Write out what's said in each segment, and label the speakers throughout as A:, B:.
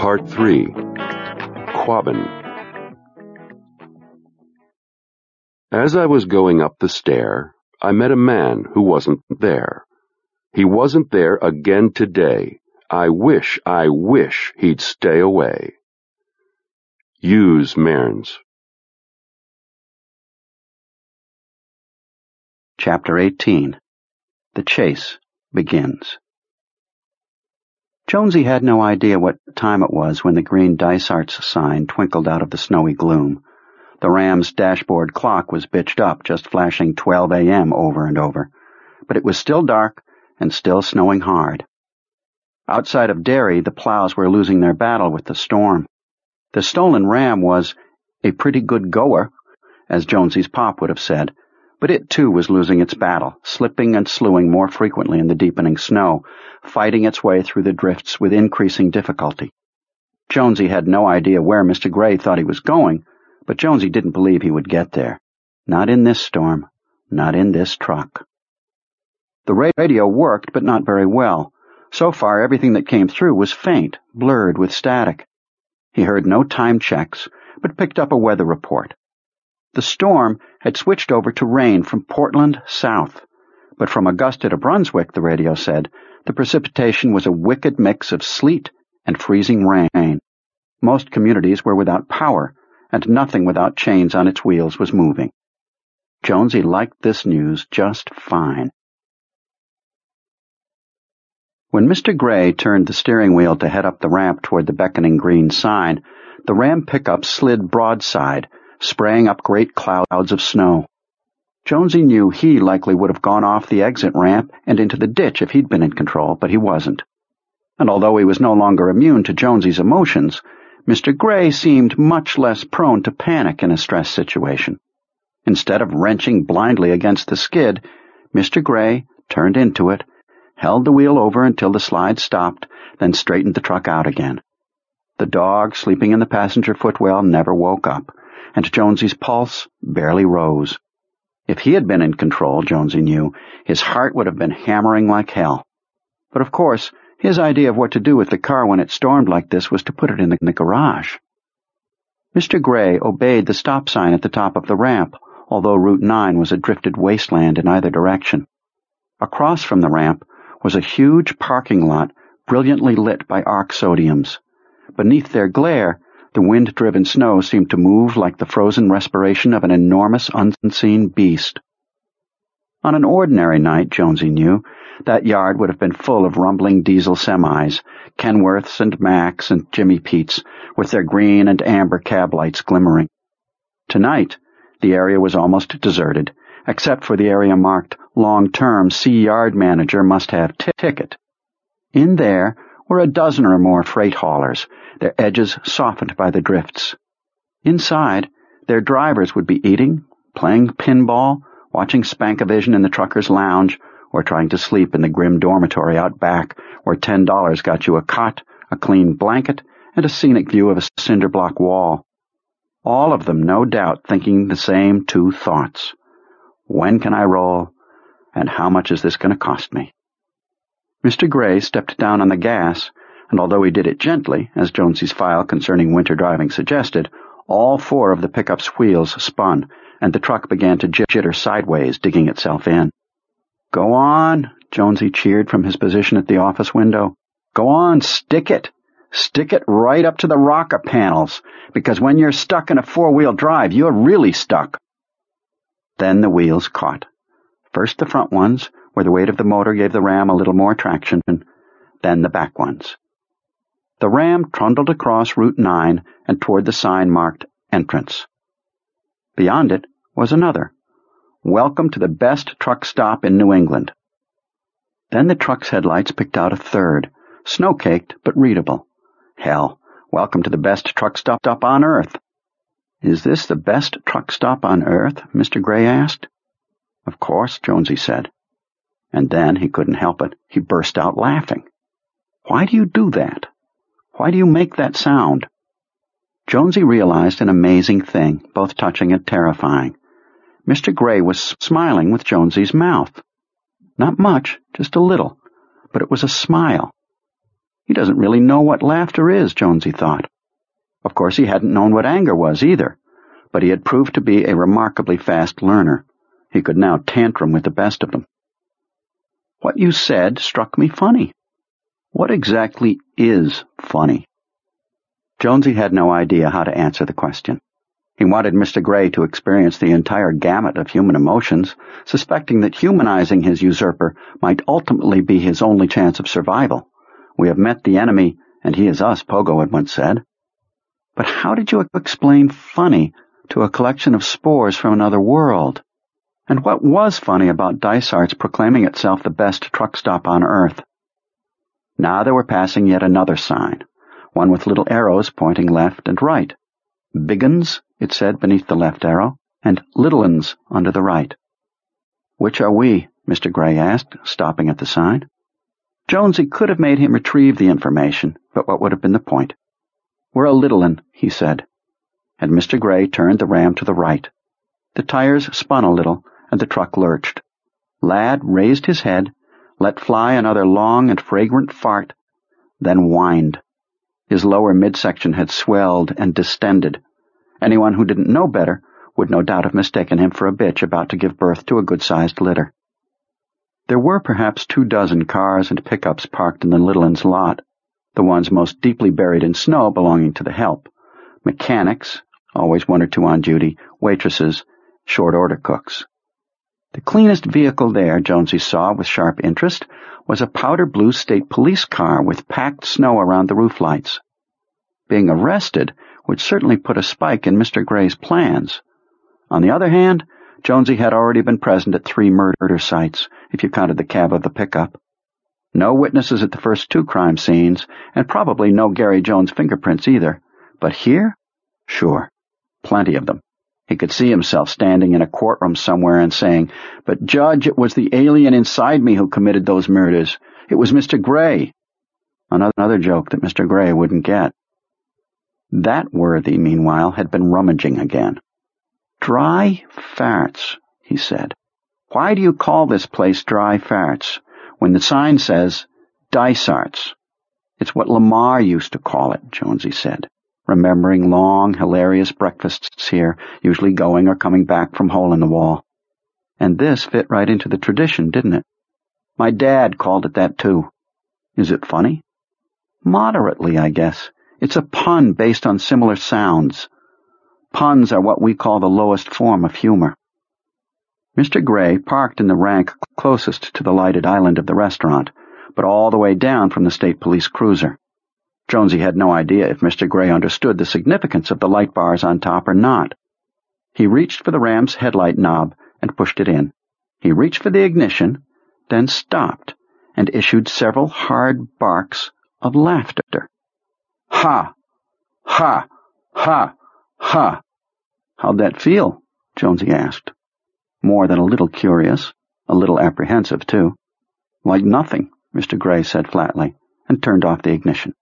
A: Part 3. Quabbin. As I was going up the stair, I met a man who wasn't there. He wasn't there again today. I wish he'd stay away. Hughes Mearns.
B: Chapter 18. The Chase Begins. Jonesy had no idea what time it was when the green Dysart's sign twinkled out of the snowy gloom. The Ram's dashboard clock was bitched up, just flashing 12 a.m. over and over. But it was still dark and still snowing hard. Outside of Derry, the plows were losing their battle with the storm. The stolen Ram was a pretty good goer, as Jonesy's pop would have said, but it too was losing its battle, slipping and slewing more frequently in the deepening snow, fighting its way through the drifts with increasing difficulty. Jonesy had no idea where Mr. Gray thought he was going, but Jonesy didn't believe he would get there. Not in this storm, not in this truck. The radio worked, but not very well. So far, everything that came through was faint, blurred with static. He heard no time checks, but picked up a weather report. The storm had switched over to rain from Portland south, but from Augusta to Brunswick, the radio said, the precipitation was a wicked mix of sleet and freezing rain. Most communities were without power, and nothing without chains on its wheels was moving. Jonesy liked this news just fine. When Mr. Gray turned the steering wheel to head up the ramp toward the beckoning green sign, the Ram pickup slid broadside, spraying up great clouds of snow. Jonesy knew he likely would have gone off the exit ramp and into the ditch if he'd been in control, but he wasn't. And although he was no longer immune to Jonesy's emotions, Mr. Gray seemed much less prone to panic in a stress situation. Instead of wrenching blindly against the skid, Mr. Gray turned into it, held the wheel over until the slide stopped, then straightened the truck out again. The dog, sleeping in the passenger footwell, never woke up, and Jonesy's pulse barely rose. If he had been in control, Jonesy knew, his heart would have been hammering like hell. But of course, his idea of what to do with the car when it stormed like this was to put it in the garage. Mr. Gray obeyed the stop sign at the top of the ramp, although Route 9 was a drifted wasteland in either direction. Across from the ramp was a huge parking lot brilliantly lit by arc sodiums. Beneath their glare, the wind-driven snow seemed to move like the frozen respiration of an enormous unseen beast. On an ordinary night, Jonesy knew, that yard would have been full of rumbling diesel semis, Kenworths and Macs and Jimmy Petes, with their green and amber cab lights glimmering. Tonight, the area was almost deserted, except for the area marked Long-Term C-Yard Manager Must Have Ticket. In there were a dozen or more freight haulers, their edges softened by the drifts. Inside, their drivers would be eating, playing pinball, watching Spankavision in the trucker's lounge, or trying to sleep in the grim dormitory out back, where $10 got you a cot, a clean blanket, and a scenic view of a cinder-block wall. All of them, no doubt, thinking the same two thoughts. When can I roll, and how much is this going to cost me? Mr. Gray stepped down on the gas, and although he did it gently, as Jonesy's file concerning winter driving suggested, all four of the pickup's wheels spun, and the truck began to jitter sideways, digging itself in. "Go on," Jonesy cheered from his position at the office window. "Go on, stick it. Stick it right up to the rocker panels, because when you're stuck in a four-wheel drive, you're really stuck." Then the wheels caught. First the front ones, where the weight of the motor gave the Ram a little more traction, then the back ones. The Ram trundled across Route 9 and toward the sign marked Entrance. Beyond it was another. Welcome to the best truck stop in New England. Then the truck's headlights picked out a third, snow-caked but readable. Hell, welcome to the best truck stop on Earth. "Is this the best truck stop on Earth?" Mr. Gray asked. "Of course," Jonesy said. And then, he couldn't help it, he burst out laughing. "Why do you do that? Why do you make that sound?" Jonesy realized an amazing thing, both touching and terrifying. Mr. Gray was smiling with Jonesy's mouth. Not much, just a little, but it was a smile. He doesn't really know what laughter is, Jonesy thought. Of course, he hadn't known what anger was either, but he had proved to be a remarkably fast learner. He could now tantrum with the best of them. What you said struck me funny. What exactly is funny? Jonesy had no idea how to answer the question. He wanted Mr. Gray to experience the entire gamut of human emotions, suspecting that humanizing his usurper might ultimately be his only chance of survival. We have met the enemy, and he is us, Pogo had once said. But how did you explain funny to a collection of spores from another world? And what was funny about Dysart's proclaiming itself the best truck stop on Earth? Now they were passing yet another sign, one with little arrows pointing left and right. Big'uns, it said beneath the left arrow, and Little'uns under the right. Which are we? Mr. Gray asked, stopping at the sign. Jonesy could have made him retrieve the information, but what would have been the point? We're a Little'un, he said, and Mr. Gray turned the ram to the right. The tires spun a little, and the truck lurched. Ladd raised his head, let fly another long and fragrant fart, then whined. His lower midsection had swelled and distended. Anyone who didn't know better would no doubt have mistaken him for a bitch about to give birth to a good-sized litter. There were perhaps 24 cars and pickups parked in the Little'un's lot, the ones most deeply buried in snow belonging to the help. Mechanics, always 1 or 2 on duty, waitresses, short-order cooks. The cleanest vehicle there, Jonesy saw with sharp interest, was a powder blue state police car with packed snow around the roof lights. Being arrested would certainly put a spike in Mr. Gray's plans. On the other hand, Jonesy had already been present at 3 murder sites, if you counted the cab of the pickup. No witnesses at the first 2 crime scenes, and probably no Gary Jones fingerprints either. But here? Sure. Plenty of them. He could see himself standing in a courtroom somewhere and saying, "But Judge, it was the alien inside me who committed those murders. It was Mr. Gray." Another joke that Mr. Gray wouldn't get. That worthy, meanwhile, had been rummaging again. "Dry Farts," he said. "Why do you call this place Dry Farts when the sign says Dysart's?" "It's what Lamar used to call it," Jonesy said, remembering long, hilarious breakfasts here, usually going or coming back from Hole in the Wall. And this fit right into the tradition, didn't it? "My dad called it that too." "Is it funny?" "Moderately, I guess. It's a pun based on similar sounds. Puns are what we call the lowest form of humor." Mr. Gray parked in the rank closest to the lighted island of the restaurant, but all the way down from the state police cruiser. Jonesy had no idea if Mr. Gray understood the significance of the light bars on top or not. He reached for the ram's headlight knob and pushed it in. He reached for the ignition, then stopped, and issued several hard barks of laughter. "Ha! Ha! Ha! Ha!" "How'd that feel?" Jonesy asked. More than a little curious, a little apprehensive, too. "Like nothing," Mr. Gray said flatly, and turned off the ignition.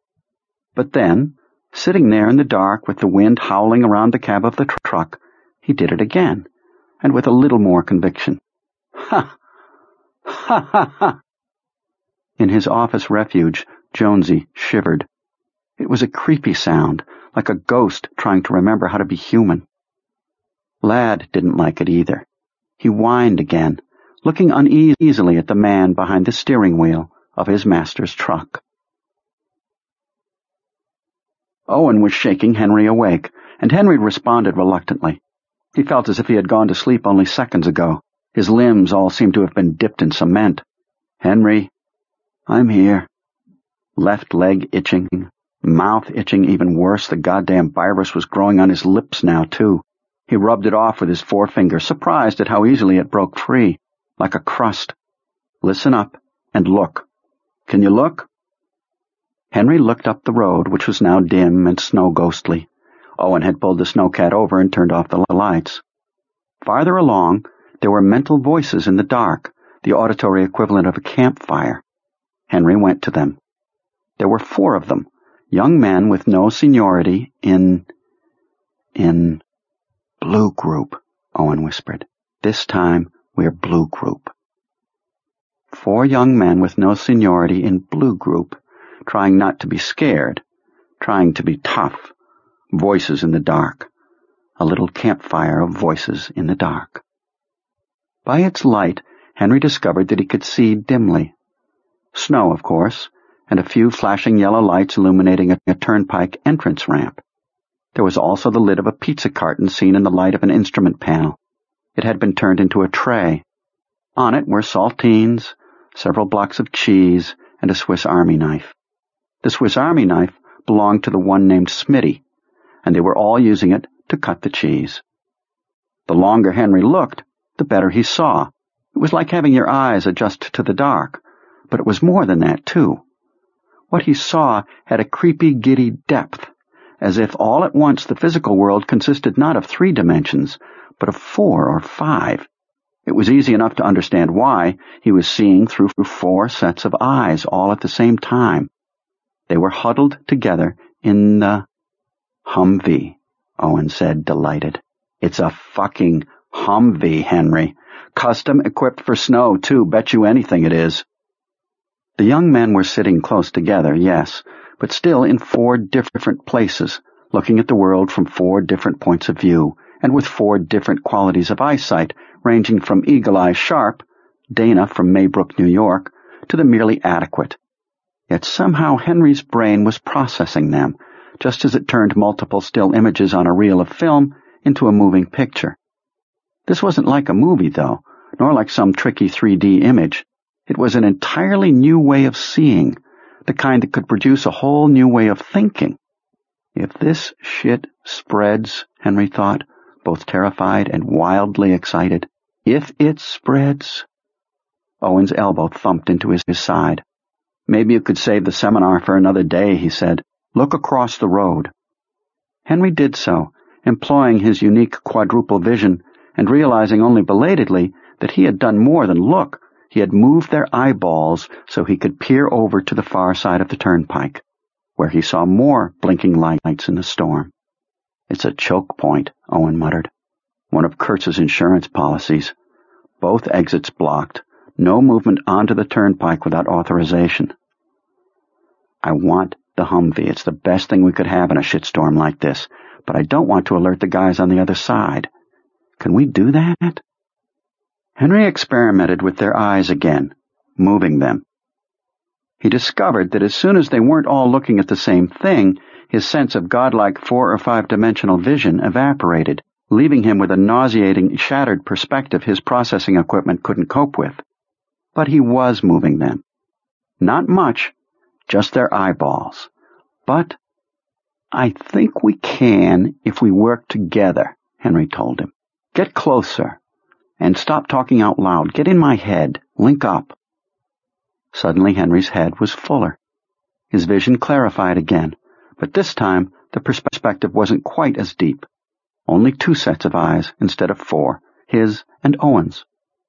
B: But then, sitting there in the dark with the wind howling around the cab of the truck, he did it again, and with a little more conviction. "Ha! Ha! Ha! Ha!" In his office refuge, Jonesy shivered. It was a creepy sound, like a ghost trying to remember how to be human. Ladd didn't like it either. He whined again, looking uneasily at the man behind the steering wheel of his master's truck. Owen was shaking Henry awake, and Henry responded reluctantly. He felt as if he had gone to sleep only seconds ago. His limbs all seemed to have been dipped in cement. "Henry." "I'm here." Left leg itching, mouth itching even worse. The goddamn virus was growing on his lips now, too. He rubbed it off with his forefinger, surprised at how easily it broke free, like a crust. "Listen up and look. Can you look?" Henry looked up the road, which was now dim and snow-ghostly. Owen had pulled the snowcat over and turned off the lights. Farther along, there were mental voices in the dark, the auditory equivalent of a campfire. Henry went to them. There were 4 of them, young men with no seniority in Blue Group, Owen whispered. "This time, we're Blue Group." 4 young men with no seniority in Blue Group. trying not to be scared, trying to be tough. Voices in the dark. A little campfire of voices in the dark. By its light, Henry discovered that he could see dimly. Snow, of course, and a few flashing yellow lights illuminating a turnpike entrance ramp. There was also the lid of a pizza carton seen in the light of an instrument panel. It had been turned into a tray. On it were saltines, several blocks of cheese, and a Swiss Army knife. The Swiss Army knife belonged to the one named Smitty, and they were all using it to cut the cheese. The longer Henry looked, the better he saw. It was like having your eyes adjust to the dark, but it was more than that, too. What he saw had a creepy, giddy depth, as if all at once the physical world consisted not of 3 dimensions, but of 4 or 5. It was easy enough to understand why he was seeing through 4 sets of eyes all at the same time. They were huddled together in the Humvee, Owen said, delighted. It's a fucking Humvee, Henry. Custom equipped for snow, too. Bet you anything it is. The young men were sitting close together, yes, but still in 4 different places, looking at the world from 4 different points of view, and with 4 different qualities of eyesight, ranging from eagle-eye sharp, Dana from Maybrook, New York, to the merely adequate. Yet somehow Henry's brain was processing them, just as it turned multiple still images on a reel of film into a moving picture. This wasn't like a movie, though, nor like some tricky 3D image. It was an entirely new way of seeing, the kind that could produce a whole new way of thinking. If this shit spreads, Henry thought, both terrified and wildly excited. If it spreads... Owen's elbow thumped into his side. Maybe you could save the seminar for another day, he said. Look across the road. Henry did so, employing his unique quadruple vision and realizing only belatedly that he had done more than look. He had moved their eyeballs so he could peer over to the far side of the turnpike, where he saw more blinking lights in the storm. It's a choke point, Owen muttered. One of Kurtz's insurance policies. Both exits blocked. No movement onto the turnpike without authorization. I want the Humvee. It's the best thing we could have in a shitstorm like this, but I don't want to alert the guys on the other side. Can we do that? Henry experimented with their eyes again, moving them. He discovered that as soon as they weren't all looking at the same thing, his sense of godlike 4 or 5-dimensional vision evaporated, leaving him with a nauseating, shattered perspective his processing equipment couldn't cope with. But he was moving them. Not much, just their eyeballs. But I think we can if we work together, Henry told him. Get closer. And stop talking out loud. Get in my head. Link up. Suddenly Henry's head was fuller. His vision clarified again, but this time the perspective wasn't quite as deep. Only 2 sets of eyes instead of 4, his and Owen's.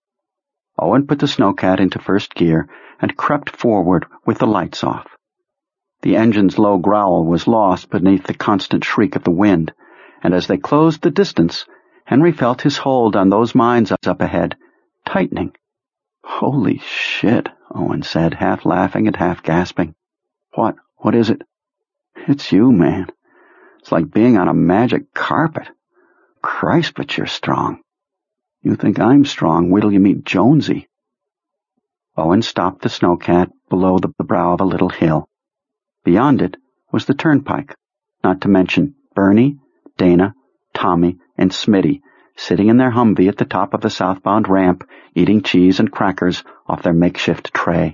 B: Owen put the snowcat into first gear and crept forward with the lights off. The engine's low growl was lost beneath the constant shriek of the wind, and as they closed the distance, Henry felt his hold on those mines up ahead tightening. Holy shit, Owen said, half laughing and half gasping. What is it? It's you, man. It's like being on a magic carpet. Christ, but you're strong. You think I'm strong, wait till you meet Jonesy. Owen stopped the snowcat below the brow of a little hill. Beyond it was the turnpike, not to mention Bernie, Dana, Tommy, and Smitty sitting in their Humvee at the top of the southbound ramp, eating cheese and crackers off their makeshift tray.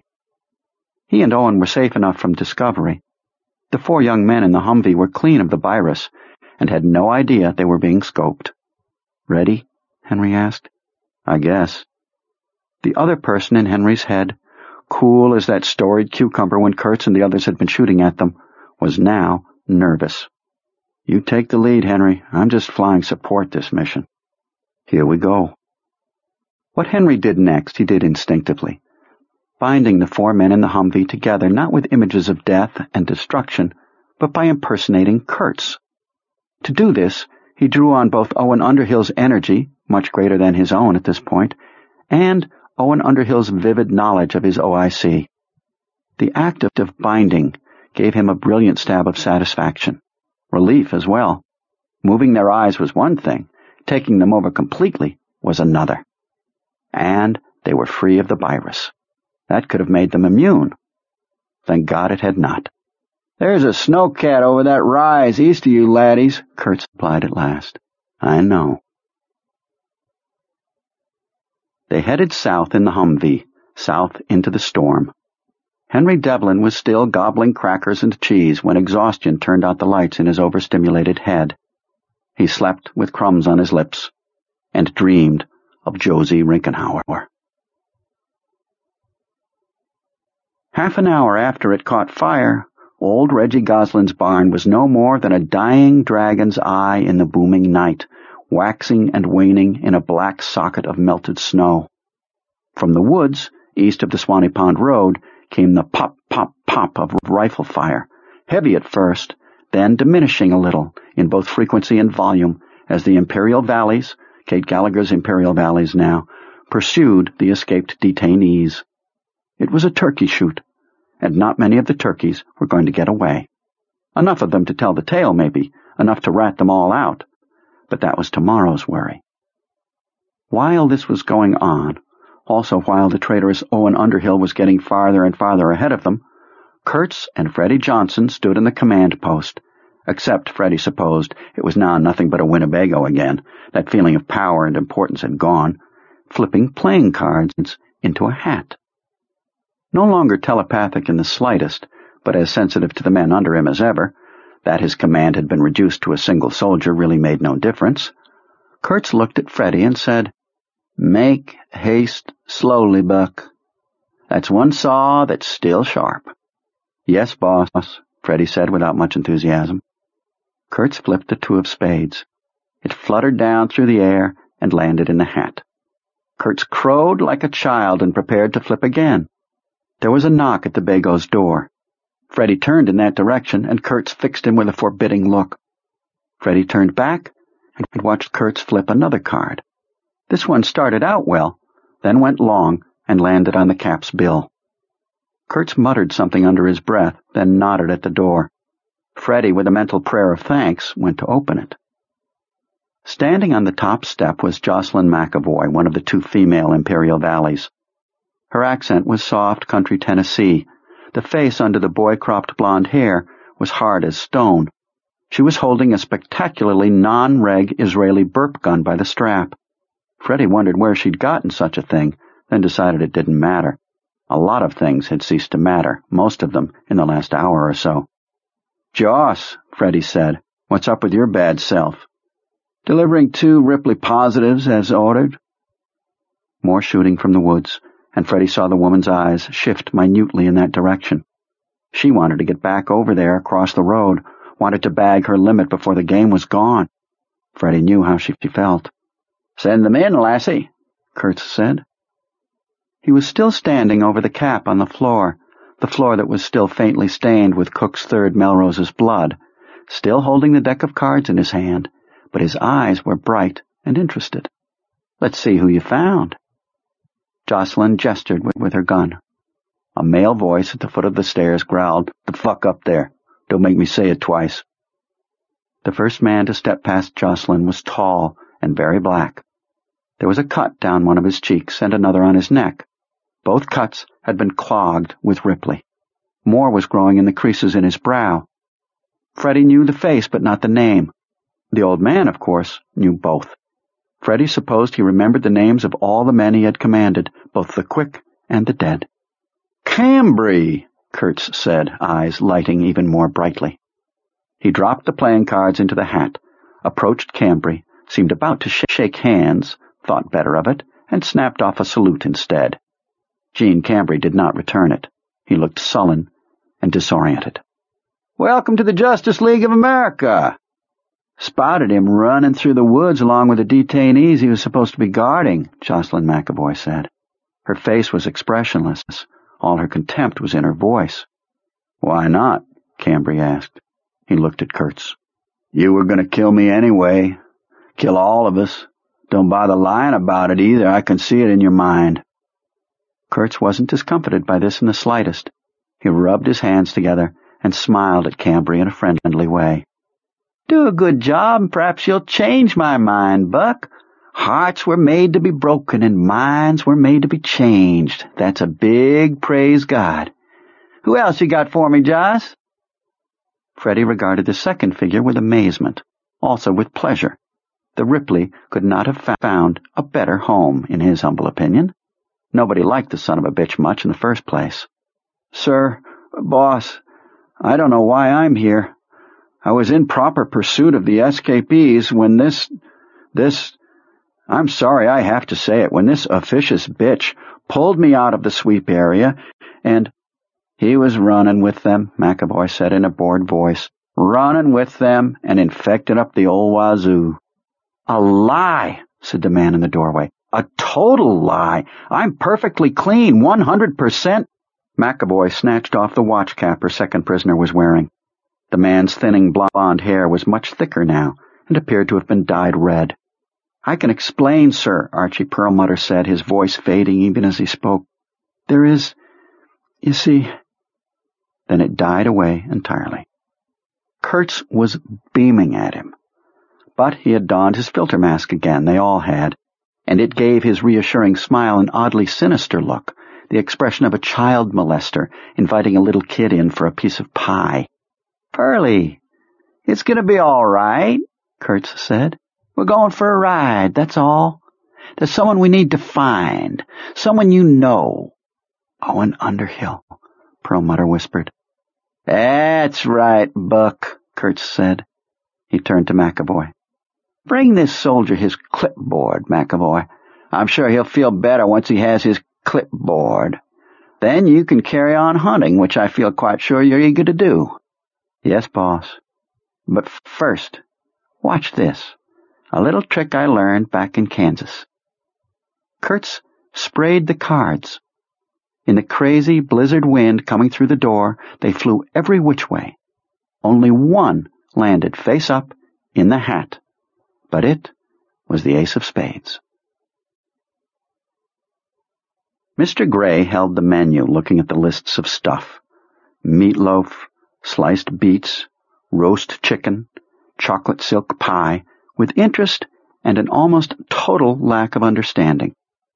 B: He and Owen were safe enough from discovery. The 4 young men in the Humvee were clean of the virus and had no idea they were being scoped. Ready? Henry asked. I guess. The other person in Henry's head, cool as that storied cucumber when Kurtz and the others had been shooting at them, was now nervous. You take the lead, Henry. I'm just flying support this mission. Here we go. What Henry did next, he did instinctively, binding the 4 men in the Humvee together not with images of death and destruction, but by impersonating Kurtz. To do this, he drew on both Owen Underhill's energy, much greater than his own at this point, and Owen Underhill's vivid knowledge of his OIC. The act of binding gave him a brilliant stab of satisfaction. Relief as well. Moving their eyes was one thing, taking them over completely was another. And they were free of the virus. That could have made them immune. Thank God it had not. "There's a snowcat over that rise east of you, laddies," Kurtz replied at last. "I know." They headed south in the Humvee, south into the storm. Henry Devlin was still gobbling crackers and cheese when exhaustion turned out the lights in his overstimulated head. He slept with crumbs on his lips and dreamed of Josie Rinkenhauer. Half an hour after it caught fire, old Reggie Goslin's barn was no more than a dying dragon's eye in the booming night, waxing and waning in a black socket of melted snow. From the woods, east of the Swanee Pond Road, came the pop, pop, pop of rifle fire, heavy at first, then diminishing a little in both frequency and volume as the Imperial Valleys, Kate Gallagher's Imperial Valleys now, pursued the escaped detainees. It was a turkey shoot, and not many of the turkeys were going to get away. Enough of them to tell the tale, maybe, enough to rat them all out, but that was tomorrow's worry. While this was going on, also while the traitorous Owen Underhill was getting farther and farther ahead of them, Kurtz and Freddie Johnson stood in the command post, except Freddie supposed it was now nothing but a Winnebago again, that feeling of power and importance had gone, flipping playing cards into a hat. No longer telepathic in the slightest, but as sensitive to the men under him as ever, that his command had been reduced to a single soldier really made no difference. Kurtz looked at Freddie and said, "Make haste slowly, Buck. That's one saw that's still sharp." "Yes, boss," Freddie said without much enthusiasm. Kurtz flipped the two of spades. It fluttered down through the air and landed in the hat. Kurtz crowed like a child and prepared to flip again. There was a knock at the Bago's door. Freddie turned in that direction, and Kurtz fixed him with a forbidding look. Freddie turned back and watched Kurtz flip another card. This one started out well, then went long and landed on the cap's bill. Kurtz muttered something under his breath, then nodded at the door. Freddie, with a mental prayer of thanks, went to open it. Standing on the top step was Jocelyn McAvoy, one of the two female Imperial Valleys. Her accent was soft country Tennessee. The face under the boy-cropped blonde hair was hard as stone. She was holding a spectacularly non-reg Israeli burp gun by the strap. Freddie wondered where she'd gotten such a thing, then decided it didn't matter. A lot of things had ceased to matter, most of them in the last hour or so. "Joss," Freddie said, "what's up with your bad self?" "Delivering 2 Ripley positives as ordered." More shooting from the woods, and Freddie saw the woman's eyes shift minutely in that direction. She wanted to get back over there across the road, wanted to bag her limit before the game was gone. Freddie knew how she felt. "Send them in, lassie," Kurtz said. He was still standing over the cap on the floor that was still faintly stained with Cook's Third Melrose's blood, still holding the deck of cards in his hand, but his eyes were bright and interested. "Let's see who you found." Jocelyn gestured with her gun. A male voice at the foot of the stairs growled, "The fuck up there. Don't make me say it twice." The first man to step past Jocelyn was tall and very black. There was a cut down one of his cheeks and another on his neck. Both cuts had been clogged with Ripley. More was growing in the creases in his brow. Freddie knew the face but not the name. The old man, of course, knew both. Freddie supposed he remembered the names of all the men he had commanded, both the quick and the dead. "Cambry," Kurtz said, eyes lighting even more brightly. He dropped the playing cards into the hat, approached Cambry, seemed about to shake hands, thought better of it, and snapped off a salute instead. Gene Cambry did not return it. He looked sullen and disoriented. "Welcome to the Justice League of America." "Spotted him running through the woods along with the detainees he was supposed to be guarding," Jocelyn McAvoy said. Her face was expressionless. All her contempt was in her voice. "Why not?" Cambry asked. He looked at Kurtz. "You were going to kill me anyway. Kill all of us. Don't bother lying about it either. I can see it in your mind." Kurtz wasn't discomfited by this in the slightest. He rubbed his hands together and smiled at Cambry in a friendly way. "Do a good job, and perhaps you'll change my mind, Buck. Hearts were made to be broken, and minds were made to be changed. That's a big praise God. Who else you got for me, Joss?" Freddie regarded the second figure with amazement, also with pleasure. The Ripley could not have found a better home, in his humble opinion. Nobody liked the son of a bitch much in the first place. "Sir, boss, I don't know why I'm here. I was in proper pursuit of the escapees when I'm sorry I have to say it, when this officious bitch pulled me out of the sweep area, and—" "He was running with them," McAvoy said in a bored voice. "Running with them and infecting up the old wazoo." "A lie," said the man in the doorway. "A total lie. I'm perfectly clean, 100%. McAvoy snatched off the watch cap her second prisoner was wearing. The man's thinning blonde hair was much thicker now, and appeared to have been dyed red. "I can explain, sir," Archie Perlmutter said, his voice fading even as he spoke. "There is, you see—" Then it died away entirely. Kurtz was beaming at him. But he had donned his filter mask again, they all had, and it gave his reassuring smile an oddly sinister look, the expression of a child molester inviting a little kid in for a piece of pie. "Pearlie, it's going to be all right," Kurtz said. "We're going for a ride, that's all. There's someone we need to find, someone you know." "Owen Underhill," Perlmutter whispered. "That's right, Buck," Kurtz said. He turned to McAvoy. "Bring this soldier his clipboard, McAvoy. I'm sure he'll feel better once he has his clipboard. Then you can carry on hunting, which I feel quite sure you're eager to do." "Yes, boss. But first, watch this. A little trick I learned back in Kansas." Kurtz sprayed the cards. In the crazy blizzard wind coming through the door, they flew every which way. Only one landed face up in the hat, but it was the ace of spades. Mr. Gray held the menu, looking at the lists of stuff. Meatloaf, sliced beets, roast chicken, chocolate silk pie, with interest and an almost total lack of understanding.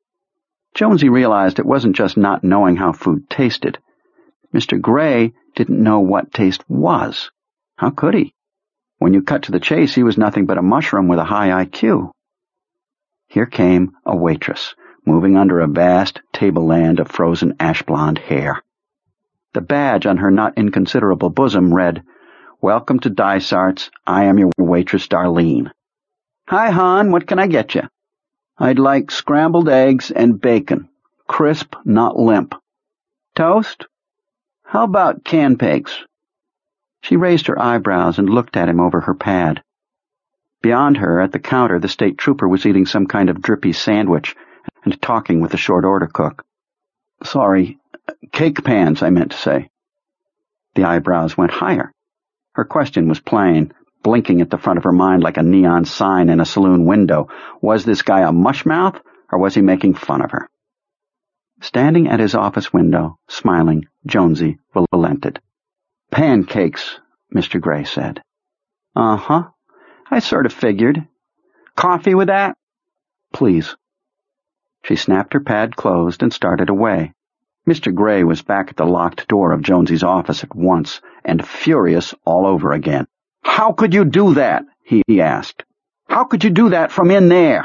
B: Jonesy realized it wasn't just not knowing how food tasted. Mr. Gray didn't know what taste was. How could he? When you cut to the chase, he was nothing but a mushroom with a high IQ. Here came a waitress, moving under a vast tableland of frozen ash-blonde hair. The badge on her not inconsiderable bosom read, "Welcome to Dysart's. I am your waitress, Darlene." "Hi, hon, what can I get you?" "I'd like scrambled eggs and bacon. Crisp, not limp." "Toast?" "How about canpakes?" She raised her eyebrows and looked at him over her pad. Beyond her, at the counter, the state trooper was eating some kind of drippy sandwich and talking with the short-order cook. "Sorry, cake pans, I meant to say." The eyebrows went higher. Her question was plain, blinking at the front of her mind like a neon sign in a saloon window. Was this guy a mushmouth, or was he making fun of her? Standing at his office window, smiling, Jonesy relented. "Pancakes," Mr. Gray said. "Uh-huh. I sort of figured. Coffee with that?" "Please." She snapped her pad closed and started away. Mr. Gray was back at the locked door of Jonesy's office at once, and furious all over again. "How could you do that?" he asked. "How could you do that from in there?"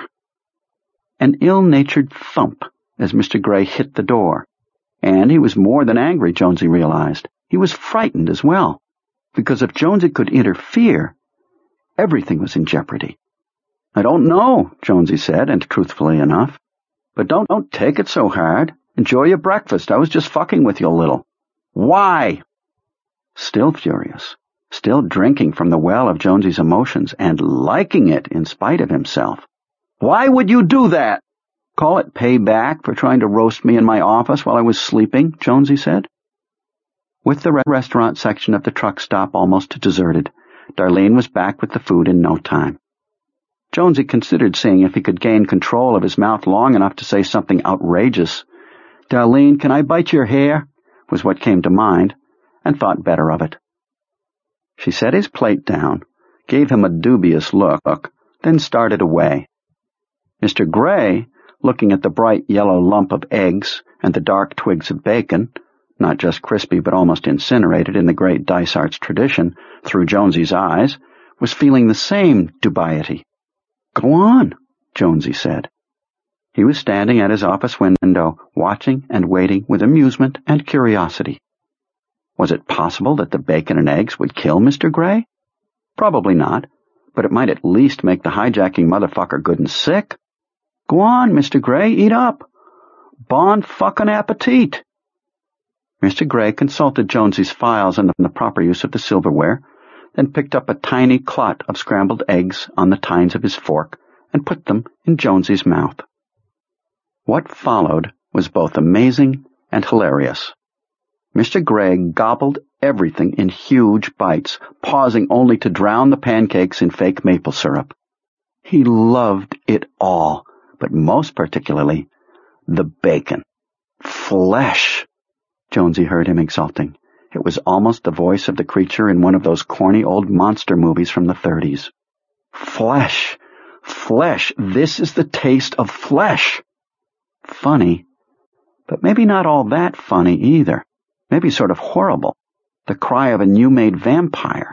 B: An ill-natured thump as Mr. Gray hit the door. And he was more than angry, Jonesy realized. He was frightened as well, because if Jonesy could interfere, everything was in jeopardy. "I don't know," Jonesy said, and truthfully enough. "But don't take it so hard. Enjoy your breakfast. I was just fucking with you a little." "Why?" Still furious, still drinking from the well of Jonesy's emotions, and liking it in spite of himself. "Why would you do that?" "Call it payback for trying to roast me in my office while I was sleeping," Jonesy said. With the restaurant section of the truck stop almost deserted, Darlene was back with the food in no time. Jonesy considered seeing if he could gain control of his mouth long enough to say something outrageous. "Darlene, can I bite your hair?" was what came to mind, and thought better of it. She set his plate down, gave him a dubious look, then started away. Mr. Gray, looking at the bright yellow lump of eggs and the dark twigs of bacon, not just crispy but almost incinerated in the great Dysart's tradition, through Jonesy's eyes, was feeling the same dubiety. "Go on," Jonesy said. He was standing at his office window, watching and waiting with amusement and curiosity. Was it possible that the bacon and eggs would kill Mr. Gray? Probably not, but it might at least make the hijacking motherfucker good and sick. "Go on, Mr. Gray, eat up. Bon fucking appetit." Mr. Gray consulted Jonesy's files on the proper use of the silverware, then picked up a tiny clot of scrambled eggs on the tines of his fork and put them in Jonesy's mouth. What followed was both amazing and hilarious. Mr. Gray gobbled everything in huge bites, pausing only to drown the pancakes in fake maple syrup. He loved it all, but most particularly the bacon. "Flesh!" Jonesy heard him exulting. It was almost the voice of the creature in one of those corny old monster movies from the 30s. "Flesh! Flesh! This is the taste of flesh!" Funny, but maybe not all that funny either. Maybe sort of horrible. The cry of a new-made vampire.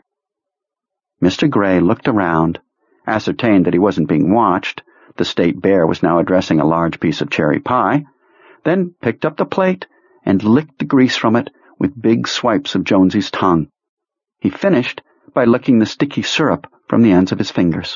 B: Mr. Gray looked around, ascertained that he wasn't being watched. The state bear was now addressing a large piece of cherry pie, then picked up the plate and licked the grease from it with big swipes of Jonesy's tongue. He finished by licking the sticky syrup from the ends of his fingers.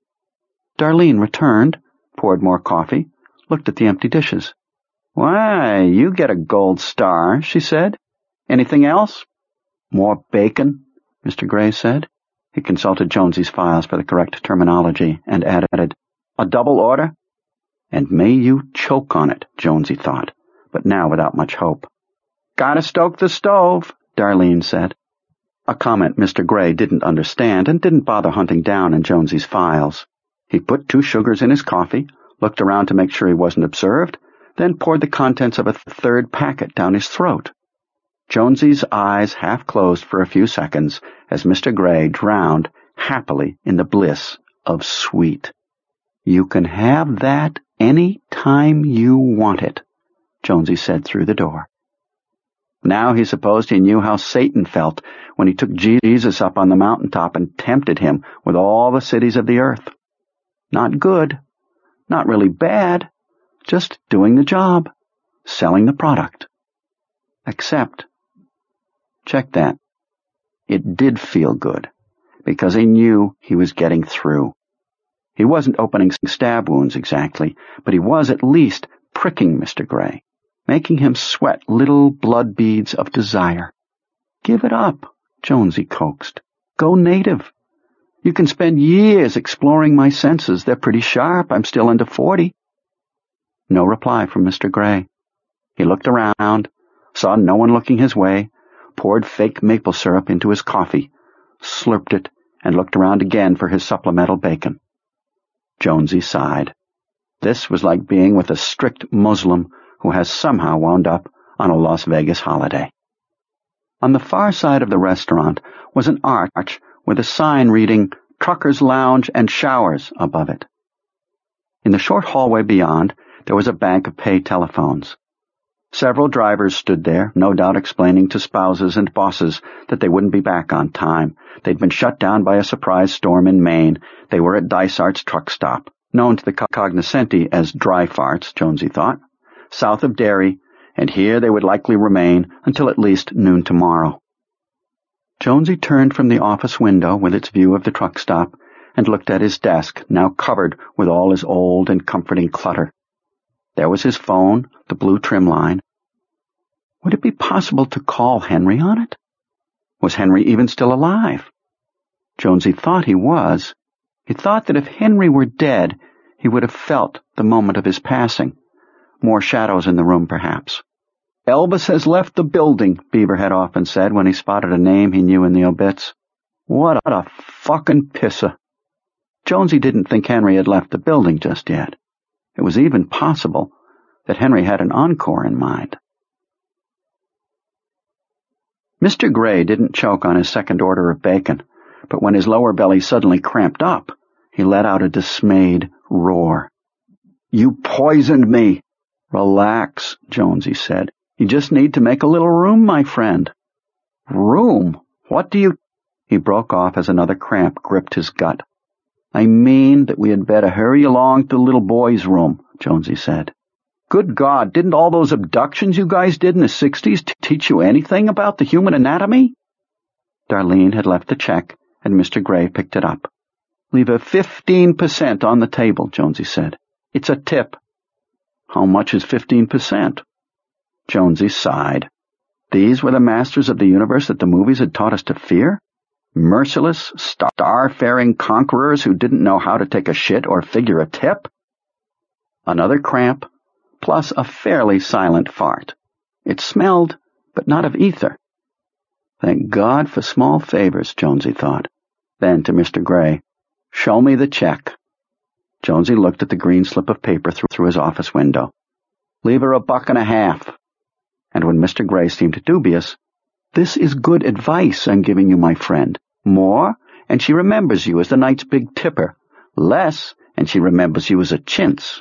B: Darlene returned, poured more coffee, looked at the empty dishes. "Why, you get a gold star," she said. "Anything else?" "More bacon," Mr. Gray said. He consulted Jonesy's files for the correct terminology and added, "A double order?" And may you choke on it, Jonesy thought, but now without much hope. "Gotta stoke the stove," Darlene said. A comment Mr. Gray didn't understand and didn't bother hunting down in Jonesy's files. He put 2 sugars in his coffee, looked around to make sure he wasn't observed, then poured the contents of a 3rd packet down his throat. Jonesy's eyes half closed for a few seconds as Mr. Gray drowned happily in the bliss of sweet. "You can have that any time you want it," Jonesy said through the door. Now he supposed he knew how Satan felt when he took Jesus up on the mountaintop and tempted him with all the cities of the earth. Not good, not really bad, just doing the job, selling the product. Except, check that, it did feel good, because he knew he was getting through. He wasn't opening stab wounds exactly, but he was at least pricking Mr. Gray, making him sweat little blood beads of desire. "Give it up," Jonesy coaxed. "Go native. You can spend years exploring my senses. They're pretty sharp. I'm still under 40. No reply from Mr. Gray. He looked around, saw no one looking his way, poured fake maple syrup into his coffee, slurped it, and looked around again for his supplemental bacon. Jonesy sighed. This was like being with a strict Muslim who has somehow wound up on a Las Vegas holiday. On the far side of the restaurant was an arch with a sign reading "Truckers' Lounge and Showers" above it. In the short hallway beyond, there was a bank of pay telephones. Several drivers stood there, no doubt explaining to spouses and bosses that they wouldn't be back on time. They'd been shut down by a surprise storm in Maine. They were at Dysart's truck stop, known to the cognoscenti as Dry Farts, Jonesy thought, south of Derry, and here they would likely remain until at least noon tomorrow. Jonesy turned from the office window with its view of the truck stop and looked at his desk, now covered with all his old and comforting clutter. There was his phone, the blue trim line. Would it be possible to call Henry on it? Was Henry even still alive? Jonesy thought he was. He thought that if Henry were dead, he would have felt the moment of his passing. More shadows in the room, perhaps. "Elvis has left the building," Beaver had often said when he spotted a name he knew in the obits. What a fucking pisser. Jonesy didn't think Henry had left the building just yet. It was even possible that Henry had an encore in mind. Mr. Gray didn't choke on his second order of bacon, but when his lower belly suddenly cramped up, he let out a dismayed roar. "You poisoned me!" "Relax," Jonesy said. "You just need to make a little room, my friend." "Room? What do you—" He broke off as another cramp gripped his gut. "I mean that we had better hurry along to the little boy's room," Jonesy said. "Good God, didn't all those abductions you guys did in the 60s teach you anything about the human anatomy?" Darlene had left the check, and Mr. Gray picked it up. "Leave a 15% on the table," Jonesy said. "It's a tip." "How much is 15%? Jonesy sighed. These were the masters of the universe that the movies had taught us to fear? Merciless, star-faring conquerors who didn't know how to take a shit or figure a tip? Another cramp, plus a fairly silent fart. It smelled, but not of ether. Thank God for small favors, Jonesy thought. Then to Mr. Gray, "Show me the check." Jonesy looked at the green slip of paper through his office window. "Leave her $1.50. And when Mr. Gray seemed dubious, "This is good advice I'm giving you, my friend. More, and she remembers you as the night's big tipper. Less, and she remembers you as a chintz."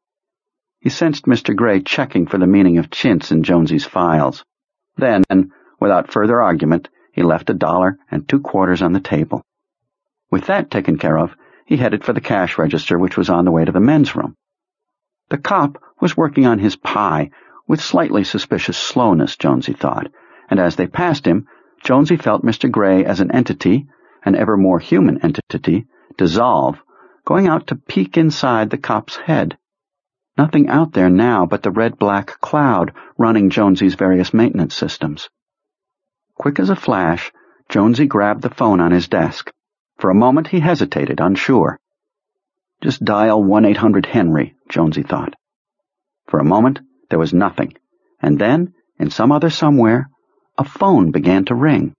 B: He sensed Mr. Gray checking for the meaning of chintz in Jonesy's files. Then, without further argument, he left $1.02 on the table. With that taken care of, he headed for the cash register, which was on the way to the men's room. The cop was working on his pie with slightly suspicious slowness, Jonesy thought, and as they passed him, Jonesy felt Mr. Gray as an entity, an ever more human entity, dissolve, going out to peek inside the cop's head. Nothing out there now but the red-black cloud running Jonesy's various maintenance systems. Quick as a flash, Jonesy grabbed the phone on his desk. For a moment he hesitated, unsure. Just dial 1-800-HENRY, Jonesy thought. For a moment there was nothing, and then, in some other somewhere, a phone began to ring.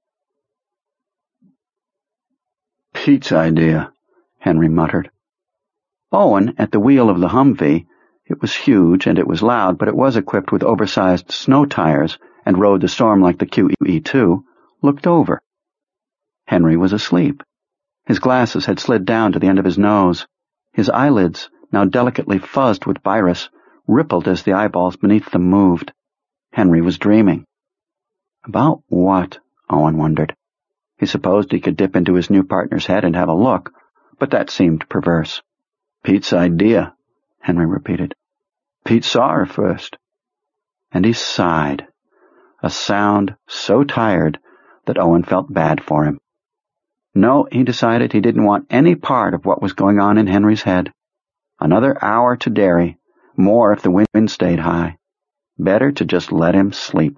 B: "Pete's idea," Henry muttered. Owen, at the wheel of the Humvee, it was huge and it was loud, but it was equipped with oversized snow tires and rode the storm like the QE2, looked over. Henry was asleep. His glasses had slid down to the end of his nose. His eyelids, now delicately fuzzed with virus, rippled as the eyeballs beneath them moved. Henry was dreaming. About what? Owen wondered. He supposed he could dip into his new partner's head and have a look, but that seemed perverse. "Pete's idea," Henry repeated. "Pete saw her first." And he sighed, a sound so tired that Owen felt bad for him. No, he decided he didn't want any part of what was going on in Henry's head. Another hour to Derry, more if the wind stayed high. Better to just let him sleep.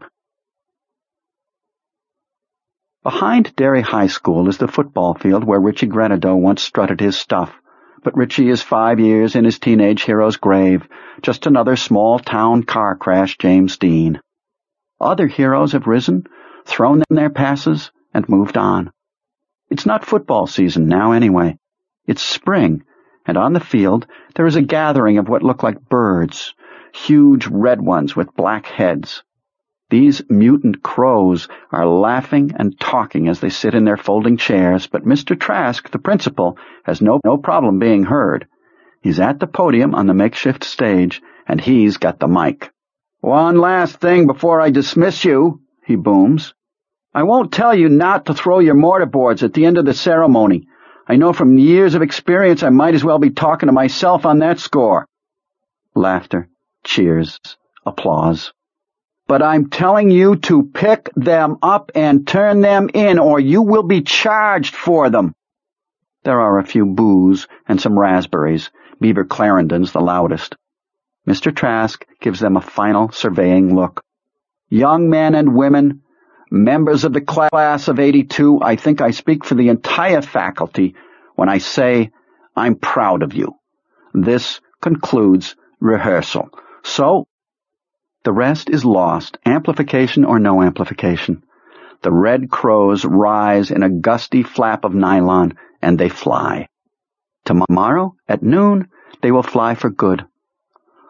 B: Behind Derry High School is the football field where Richie Grenado once strutted his stuff, but Richie is 5 years in his teenage hero's grave, just another small-town car crash James Dean. Other heroes have risen, thrown in their passes, and moved on. It's not football season now anyway. It's spring, and on the field there is a gathering of what look like birds, huge red ones with black heads. These mutant crows are laughing and talking as they sit in their folding chairs, but Mr. Trask, the principal, has no problem being heard. He's at the podium on the makeshift stage, and he's got the mic. "One last thing before I dismiss you," he booms. "I won't tell you not to throw your mortarboards at the end of the ceremony. I know from years of experience I might as well be talking to myself on that score." Laughter, cheers, applause. "But I'm telling you to pick them up and turn them in, or you will be charged for them." There are a few boos and some raspberries, Beaver Clarendon's the loudest. Mr. Trask gives them a final surveying look. "Young men and women, members of the class of '82, I think I speak for the entire faculty when I say I'm proud of you. This concludes rehearsal. So, the rest is lost, amplification or no amplification. The red crows rise in a gusty flap of nylon, and they fly. Tomorrow, at noon, they will fly for good.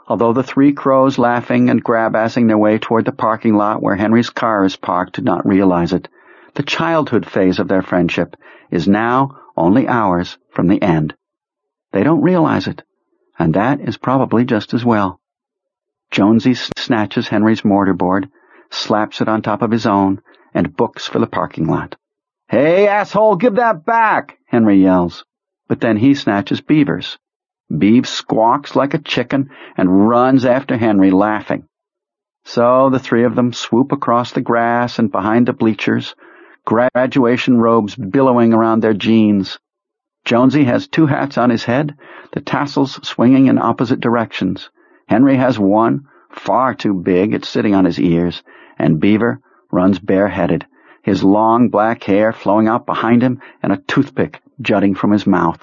B: although the three crows laughing and grab-assing their way toward the parking lot where Henry's car is parked do not realize it. The childhood phase of their friendship is now only hours from the end. They don't realize it, and that is probably just as well. Jonesy snatches Henry's mortarboard, slaps it on top of his own, and books for the parking lot. "Hey, asshole, give that back!" Henry yells. But then he snatches Beaver's. Beav squawks like a chicken and runs after Henry, laughing. So the three of them swoop across the grass and behind the bleachers, graduation robes billowing around their jeans. Jonesy has two hats on his head, the tassels swinging in opposite directions. Henry has one, far too big, it's sitting on his ears, and Beaver runs bareheaded, his long black hair flowing out behind him and a toothpick jutting from his mouth.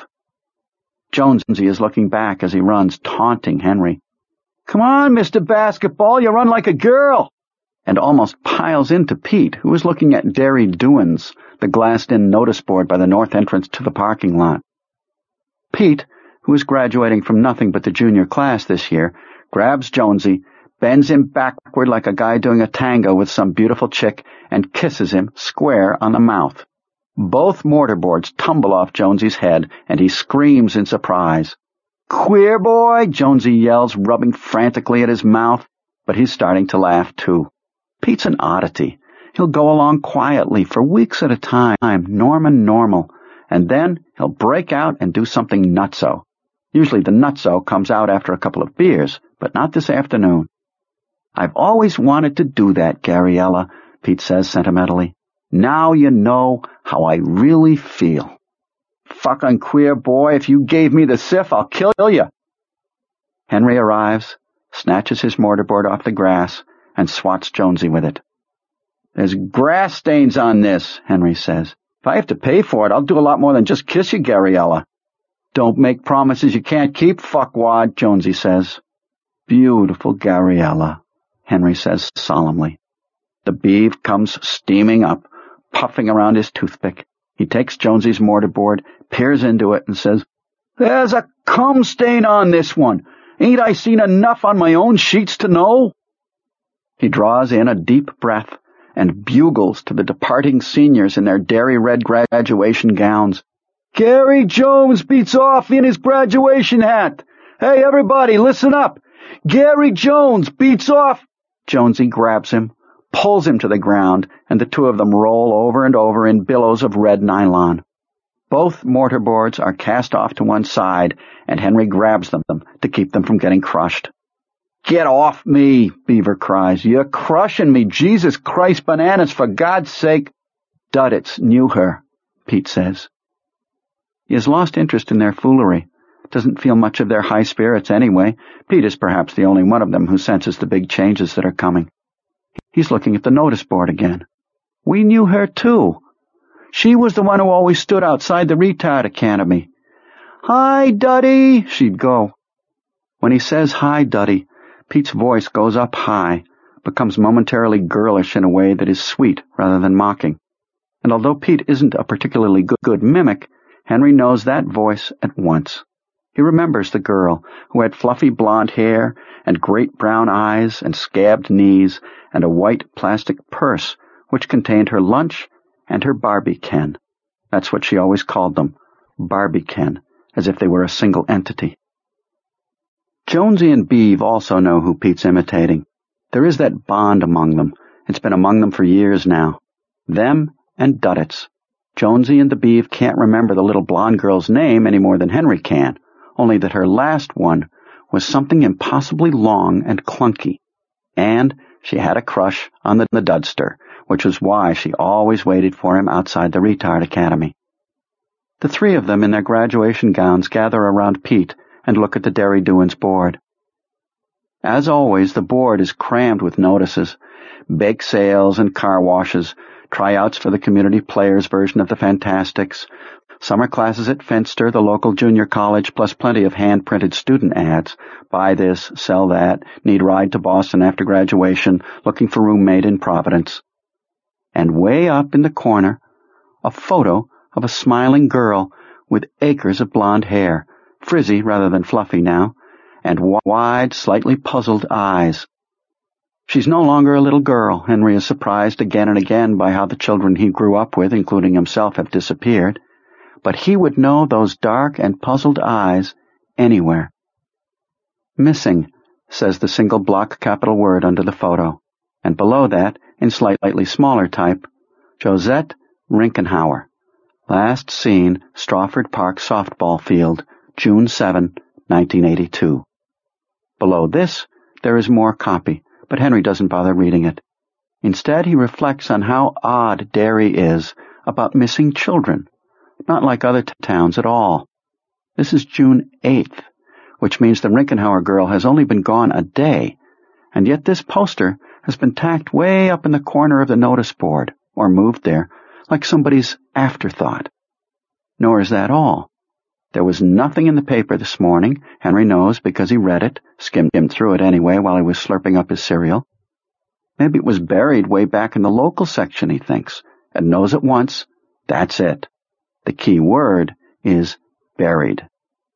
B: Jonesy is looking back as he runs, taunting Henry. "Come on, Mr. Basketball, you run like a girl!" and almost piles into Pete, who is looking at Derry Doins, the glassed-in notice board by the north entrance to the parking lot. Pete, who is graduating from nothing but the junior class this year, grabs Jonesy, bends him backward like a guy doing a tango with some beautiful chick, and kisses him square on the mouth. Both mortarboards tumble off Jonesy's head, and he screams in surprise. "Queer boy!" Jonesy yells, rubbing frantically at his mouth, but he's starting to laugh too. Pete's an oddity. He'll go along quietly for weeks at a time, normal, and then he'll break out and do something nutso. Usually the nutso comes out after a couple of beers, but not this afternoon. "I've always wanted to do that, Gabriella," Pete says sentimentally. "Now you know how I really feel. Fucking queer boy, if you gave me the sif, I'll kill you." Henry arrives, snatches his mortarboard off the grass, and swats Jonesy with it. "There's grass stains on this," Henry says. "If I have to pay for it, I'll do a lot more than just kiss you, Gabriella." "Don't make promises you can't keep, fuckwad," Jonesy says. "Beautiful Gabriella," Henry says solemnly. The beeve comes steaming up, puffing around his toothpick. He takes Jonesy's mortarboard, peers into it, and says, "There's a cum stain on this one. Ain't I seen enough on my own sheets to know?" He draws in a deep breath and bugles to the departing seniors in their dairy red graduation gowns. "Gary Jones beats off in his graduation hat. Hey, everybody, listen up. Gary Jones beats off." Jonesy grabs him, pulls him to the ground, and the two of them roll over and over in billows of red nylon. Both mortarboards are cast off to one side, and Henry grabs them to keep them from getting crushed. "Get off me," Beaver cries. "You're crushing me. Jesus Christ, bananas, for God's sake." "Duddits knew her," Pete says. He has lost interest in their foolery. Doesn't feel much of their high spirits anyway. Pete is perhaps the only one of them who senses the big changes that are coming. He's looking at the notice board again. "We knew her too. She was the one who always stood outside the retard academy. 'Hi, Duddy,' she'd go." When he says, "Hi, Duddy," Pete's voice goes up high, becomes momentarily girlish in a way that is sweet rather than mocking. And although Pete isn't a particularly good mimic, Henry knows that voice at once. He remembers the girl who had fluffy blonde hair and great brown eyes and scabbed knees and a white plastic purse which contained her lunch and her Barbie Ken. That's what she always called them, Barbie Ken, as if they were a single entity. Jonesy and Beeve also know who Pete's imitating. There is that bond among them. It's been among them for years now. Them and Duddits. Jonesy and the Beeve can't remember the little blonde girl's name any more than Henry can, only that her last one was something impossibly long and clunky. And she had a crush on the Dudster, which was why she always waited for him outside the retard academy. The three of them in their graduation gowns gather around Pete and look at the Derry Doins board. As always, the board is crammed with notices, bake sales and car washes, tryouts for the community players version of the Fantastics, summer classes at Finster, the local junior college, plus plenty of hand-printed student ads. Buy this, sell that, need ride to Boston after graduation, looking for roommate in Providence. And way up in the corner, a photo of a smiling girl with acres of blonde hair, frizzy rather than fluffy now, and wide, slightly puzzled eyes. She's no longer a little girl. Henry is surprised again and again by how the children he grew up with, including himself, have disappeared. But he would know those dark and puzzled eyes anywhere. Missing, says the single block capital word under the photo, and below that, in slightly smaller type, Josette Rinkenhauer. Last seen, Strawford Park softball field, June 7, 1982. Below this, there is more copy, but Henry doesn't bother reading it. Instead, he reflects on how odd Derry is about missing children, not like other towns at all. This is June 8th, which means the Rinkenhauer girl has only been gone a day, and yet this poster has been tacked way up in the corner of the notice board, or moved there, like somebody's afterthought. Nor is that all. There was nothing in the paper this morning. Henry knows because he read it, skimmed through it anyway while he was slurping up his cereal. Maybe it was buried way back in the local section, he thinks, and knows at once, that's it. The key word is buried.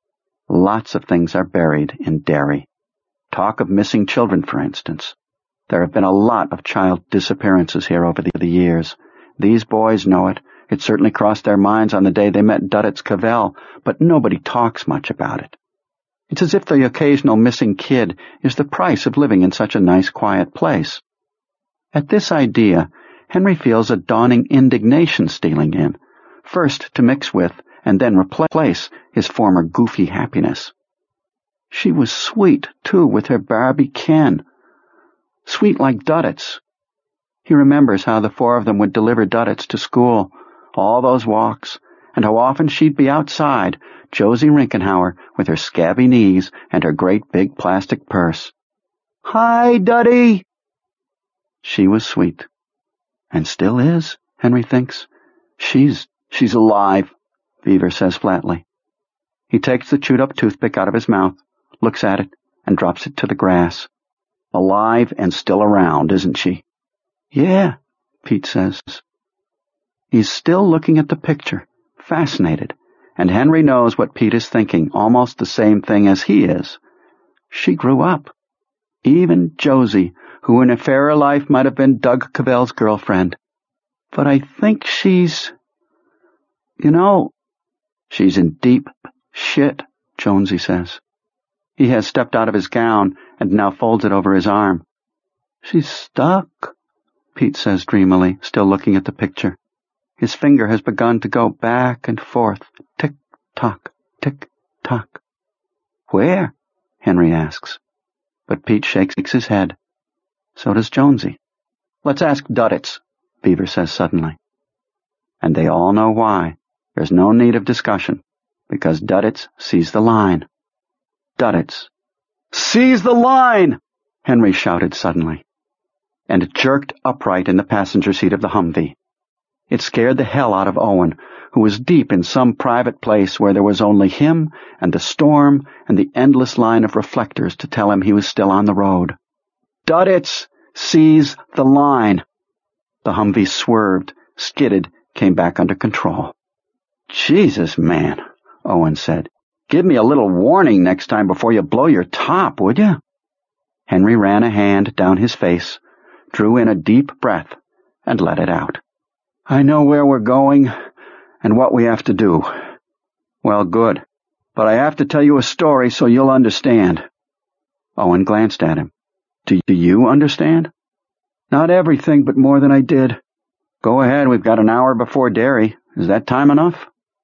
B: Lots of things are buried in Derry. Talk of missing children, for instance. There have been a lot of child disappearances here over the years. These boys know it. It certainly crossed their minds on the day they met Duddits Cavell, but nobody talks much about it. It's as if the occasional missing kid is the price of living in such a nice, quiet place. At this idea, Henry feels a dawning indignation stealing in, first to mix with and then replace his former goofy happiness. She was sweet, too, with her Barbie Ken. Sweet like Duddits. He remembers how the four of them would deliver Duddits to school, all those walks, and how often she'd be outside, Josie Rinkenhauer, with her scabby knees and her great big plastic purse. "Hi, Duddy!" She was sweet. And still is, Henry thinks. She's alive, Beaver says flatly. He takes the chewed-up toothpick out of his mouth, looks at it, and drops it to the grass. Alive and still around, isn't she? Yeah, Pete says. He's still looking at the picture, fascinated, and Henry knows what Pete is thinking, almost the same thing as he is. She grew up. Even Josie, who in a fairer life might have been Doug Cavell's girlfriend. But I think she's... She's in deep shit, Jonesy says. He has stepped out of his gown and now folds it over his arm. She's stuck, Pete says dreamily, still looking at the picture. His finger has begun to go back and forth, tick-tock, tick-tock. Where? Henry asks. But Pete shakes his head. So does Jonesy. Let's ask Duddits, Beaver says suddenly. And they all know why. There's no need of discussion, because Duddits sees the line. Duddits. Sees the line! Henry shouted suddenly, and jerked upright in the passenger seat of the Humvee. It scared the hell out of Owen, who was deep in some private place where there was only him and the storm and the endless line of reflectors to tell him he was still on the road. Duddits sees the line. The Humvee swerved, skidded, came back under control. Jesus, man, Owen said. Give me a little warning next time before you blow your top, would you? Henry ran a hand down his face, drew in a deep breath, and let it out. I know where we're going and what we have to do. Well, good. But I have to tell you a story so you'll understand. Owen glanced at him. Do you understand? Not everything, but more than I did. Go ahead, we've got an hour before Derry. Is that time enough?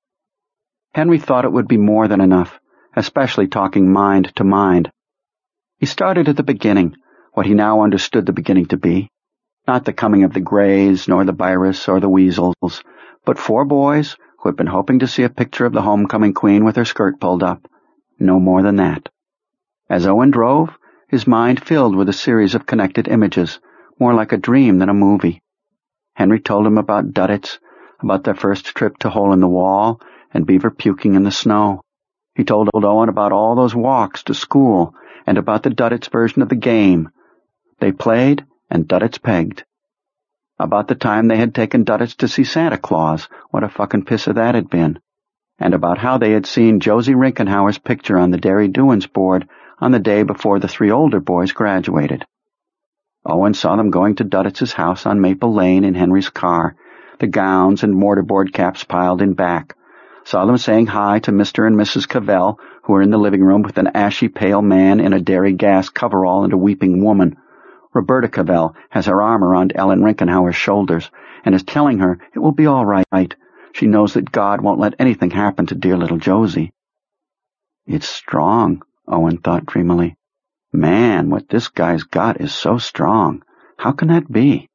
B: Henry thought it would be more than enough, especially talking mind to mind. He started at the beginning, what he now understood the beginning to be. Not the coming of the Greys, nor the Byres, or the Weasels, but four boys who had been hoping to see a picture of the homecoming queen with her skirt pulled up. No more than that. As Owen drove, his mind filled with a series of connected images, more like a dream than a movie. Henry told him about Duddits, about their first trip to Hole in the Wall, and Beaver puking in the snow. He told Owen about all those walks to school, and about the Duddits version of the game. They played, and Duddits pegged. About the time they had taken Duddits to see Santa Claus, what a fucking pisser that had been. And about how they had seen Josie Rinkenhauer's picture on the Derry Doin's board on the day before the 3 older boys graduated. Owen saw them going to Dudit's house on Maple Lane in Henry's car, the gowns and mortarboard caps piled in back. Saw them saying hi to Mr. and Mrs. Cavell, who were in the living room with an ashy-pale man in a dairy gas coverall and a weeping woman. Roberta Cavell has her arm around Ellen Rinkenhauer's shoulders and is telling her it will be all right. She knows that God won't let anything happen to dear little Josie. It's strong, Owen thought dreamily. Man, what this guy's got is so strong. How can that be?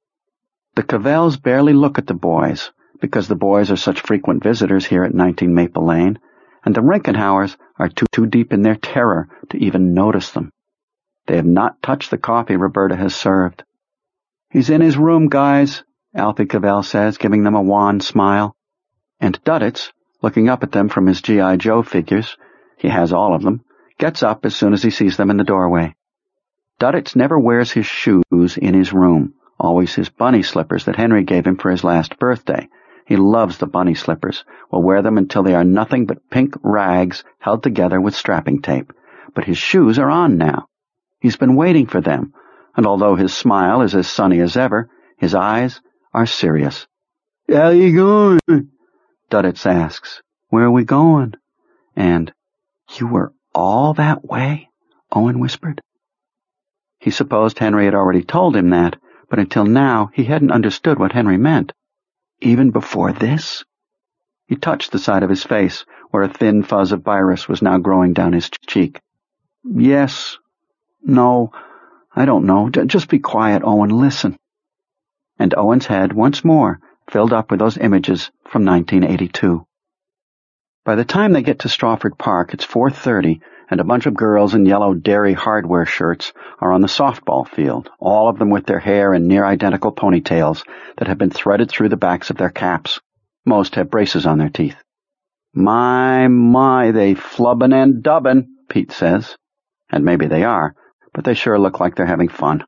B: The Cavells barely look at the boys, because the boys are such frequent visitors here at 19 Maple Lane, and the Rinkenhauers are too deep in their terror to even notice them. They have not touched the coffee Roberta has served. He's in his room, guys, Alfie Cavell says, giving them a wan smile. And Duditz, looking up at them from his G.I. Joe figures, he has all of them, gets up as soon as he sees them in the doorway. Duditz never wears his shoes in his room, always his bunny slippers that Henry gave him for his last birthday. He loves the bunny slippers, will wear them until they are nothing but pink rags held together with strapping tape. But his shoes are on now. He's been waiting for them, and although his smile is as sunny as ever, his eyes are serious. "How you going?" Duditz asks. "Where are we going?" And, "You were all that way?" Owen whispered. He supposed Henry had already told him that, but until now he hadn't understood what Henry meant. Even before this? He touched the side of his face, where a thin fuzz of virus was now growing down his cheek. "Yes. No. I don't know. Just be quiet, Owen. Listen." And Owen's head once more filled up with those images from 1982. By the time they get to Strawford Park, it's 4:30, and a bunch of girls in yellow dairy hardware shirts are on the softball field, all of them with their hair in near-identical ponytails that have been threaded through the backs of their caps. Most have braces on their teeth. My, they flubbin' and dubbin', Pete says. And maybe they are, but they sure look like they're having fun.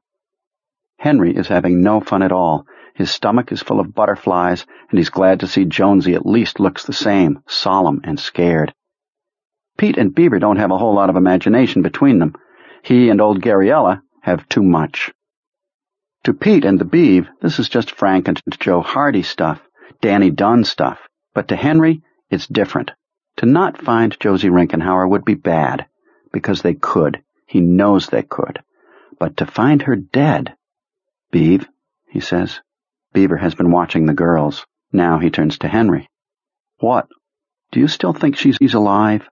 B: Henry is having no fun at all. His stomach is full of butterflies, and he's glad to see Jonesy at least looks the same, solemn and scared. Pete and Beaver don't have a whole lot of imagination between them. He and old Gabriella have too much. To Pete and the Beav, this is just Frank and Joe Hardy stuff, Danny Dunn stuff. But to Henry, it's different. To not find Josie Rinkenhauer would be bad, because they could. He knows they could. But to find her dead... "Beav," he says. Beaver has been watching the girls. Now he turns to Henry. "What? Do you still think she's alive?"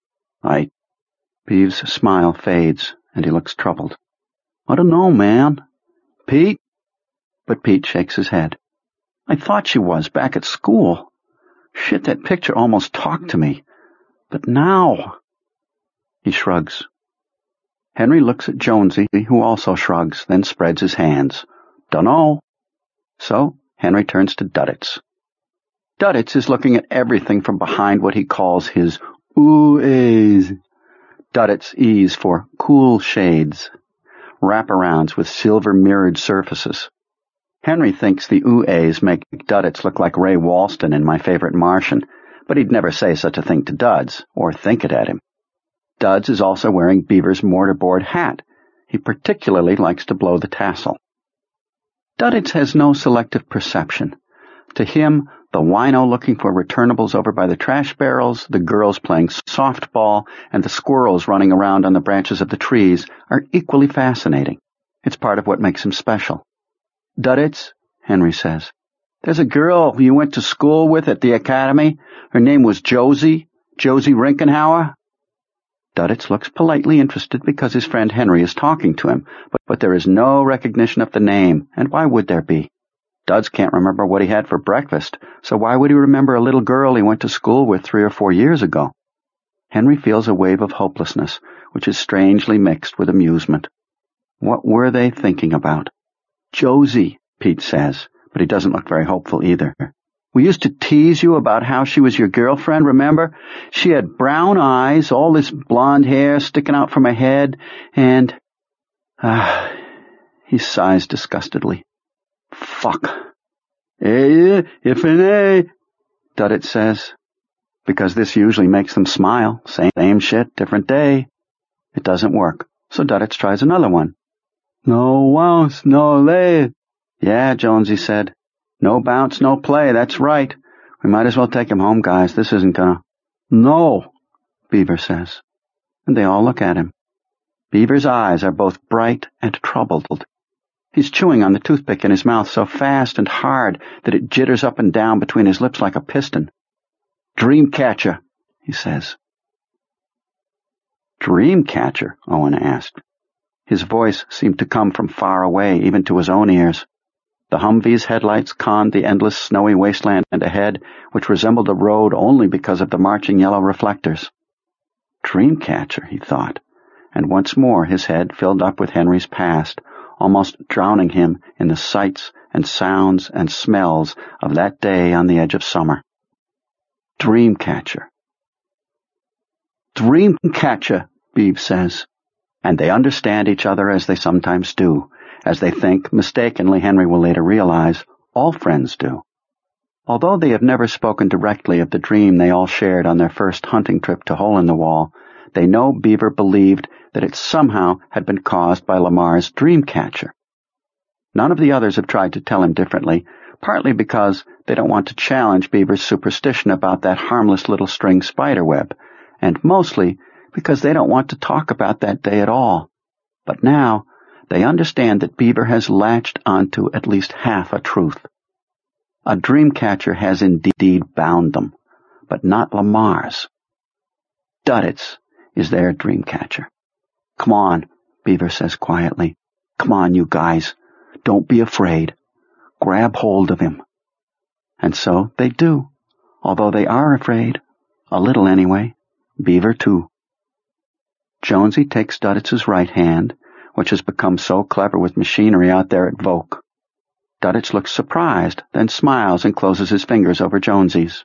B: Beav's smile fades, and he looks troubled. "I don't know, man." "Pete?" But Pete shakes his head. "I thought she was back at school. Shit, that picture almost talked to me. But now..." He shrugs. Henry looks at Jonesy, who also shrugs, then spreads his hands. "Dunno." So Henry turns to Duditz. Duditz is looking at everything from behind what he calls his ooh-ahs. Duditz E's for cool shades, wraparounds with silver-mirrored surfaces. Henry thinks the ooh-ahs make Duditz look like Ray Walston in My Favorite Martian, but he'd never say such a thing to Duds, or think it at him. Duds is also wearing Beaver's mortarboard hat. He particularly likes to blow the tassel. Duditz has no selective perception. To him, the wino looking for returnables over by the trash barrels, the girls playing softball, and the squirrels running around on the branches of the trees are equally fascinating. It's part of what makes him special. "Duditz," Henry says, "there's a girl you went to school with at the academy. Her name was Josie Rinkenhauer." Duditz looks politely interested because his friend Henry is talking to him, but there is no recognition of the name, and why would there be? Duds can't remember what he had for breakfast, so why would he remember a little girl he went to school with 3 or 4 years ago? Henry feels a wave of hopelessness, which is strangely mixed with amusement. What were they thinking about? "Josie," Pete says, but he doesn't look very hopeful either. "We used to tease you about how she was your girlfriend, remember? She had brown eyes, all this blonde hair sticking out from her head, and..." He sighs disgustedly. "Fuck." If an A," Duditz says, because this usually makes them smile. Same shit, different day. It doesn't work, so Duddits tries another one. No bounce, no lay. Yeah, Jonesy said. No bounce, no play, that's right. We might as well take him home, guys. This isn't gonna... No, Beaver says. And they all look at him. Beaver's eyes are both bright and troubled. He's chewing on the toothpick in his mouth so fast and hard that it jitters up and down between his lips like a piston. Dreamcatcher, he says. Dreamcatcher? Owen asked. His voice seemed to come from far away, even to his own ears. The Humvee's headlights conned the endless snowy wasteland ahead, which resembled a road only because of the marching yellow reflectors. Dreamcatcher, he thought, and once more his head filled up with Henry's past, almost drowning him in the sights and sounds and smells of that day on the edge of summer. Dreamcatcher. Dreamcatcher, Beav says. And they understand each other as they sometimes do, as they think, mistakenly Henry will later realize, all friends do. Although they have never spoken directly of the dream they all shared on their first hunting trip to Hole-in-the-Wall, they know Beaver believed that it somehow had been caused by Lamar's dreamcatcher. None of the others have tried to tell him differently, partly because they don't want to challenge Beaver's superstition about that harmless little string spiderweb, and mostly because they don't want to talk about that day at all. But now they understand that Beaver has latched onto at least half a truth. A dreamcatcher has indeed bound them, but not Lamar's. Duddits is their dreamcatcher. Come on, Beaver says quietly. Come on, you guys. Don't be afraid. Grab hold of him. And so they do, although they are afraid. A little anyway. Beaver too. Jonesy takes Duddits' right hand, which has become so clever with machinery out there at Voke. Duddits looks surprised, then smiles and closes his fingers over Jonesy's.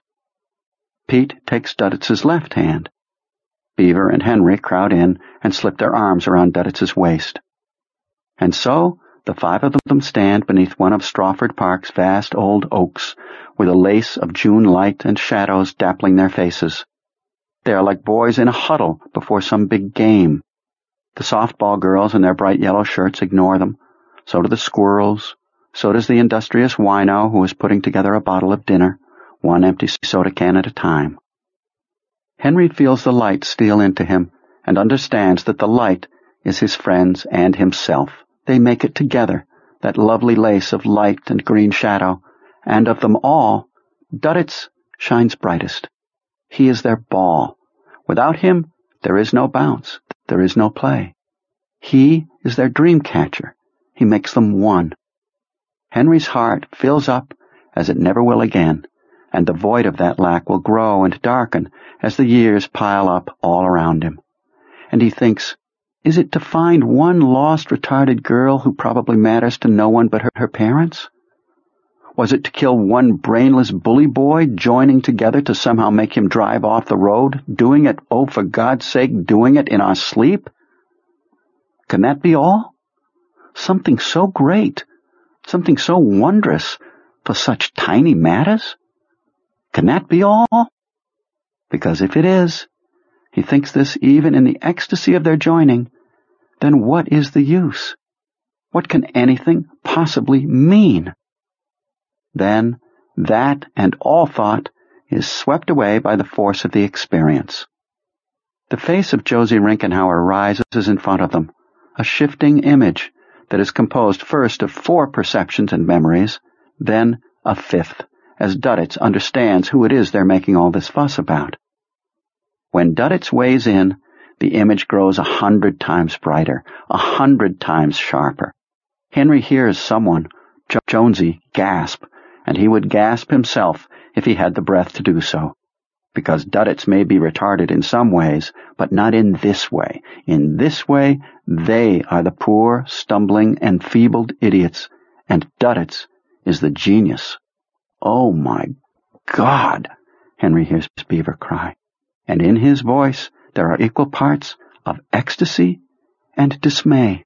B: Pete takes Duddits' left hand. Beaver and Henry crowd in and slip their arms around Duddits' waist. And so the five of them stand beneath one of Strawford Park's vast old oaks, with a lace of June light and shadows dappling their faces. They are like boys in a huddle before some big game. The softball girls in their bright yellow shirts ignore them. So do the squirrels. So does the industrious wino who is putting together a bottle of dinner, one empty soda can at a time. Henry feels the light steal into him and understands that the light is his friends and himself. They make it together, that lovely lace of light and green shadow, and of them all, Duddits shines brightest. He is their ball. Without him, there is no bounce, there is no play. He is their dream catcher. He makes them one. Henry's heart fills up as it never will again, and the void of that lack will grow and darken as the years pile up all around him. And he thinks, is it to find one lost, retarded girl who probably matters to no one but her parents? Was it to kill one brainless bully boy, joining together to somehow make him drive off the road, doing it, oh, for God's sake, doing it in our sleep? Can that be all? Something so great, something so wondrous for such tiny matters? Can that be all? Because if it is, he thinks this even in the ecstasy of their joining, then what is the use? What can anything possibly mean? Then that and all thought is swept away by the force of the experience. The face of Josie Rinkenhauer rises in front of them, a shifting image that is composed first of 4 perceptions and memories, then a 5th, as Duddits understands who it is they're making all this fuss about. When Duddits weighs in, the image grows 100 times brighter, 100 times sharper. Henry hears someone, Jonesy, gasp, and he would gasp himself if he had the breath to do so. Because Duddits may be retarded in some ways, but not in this way. In this way, they are the poor, stumbling, enfeebled idiots, and Duddits is the genius. Oh, my God, Henry hears Beaver cry, and in his voice there are equal parts of ecstasy and dismay.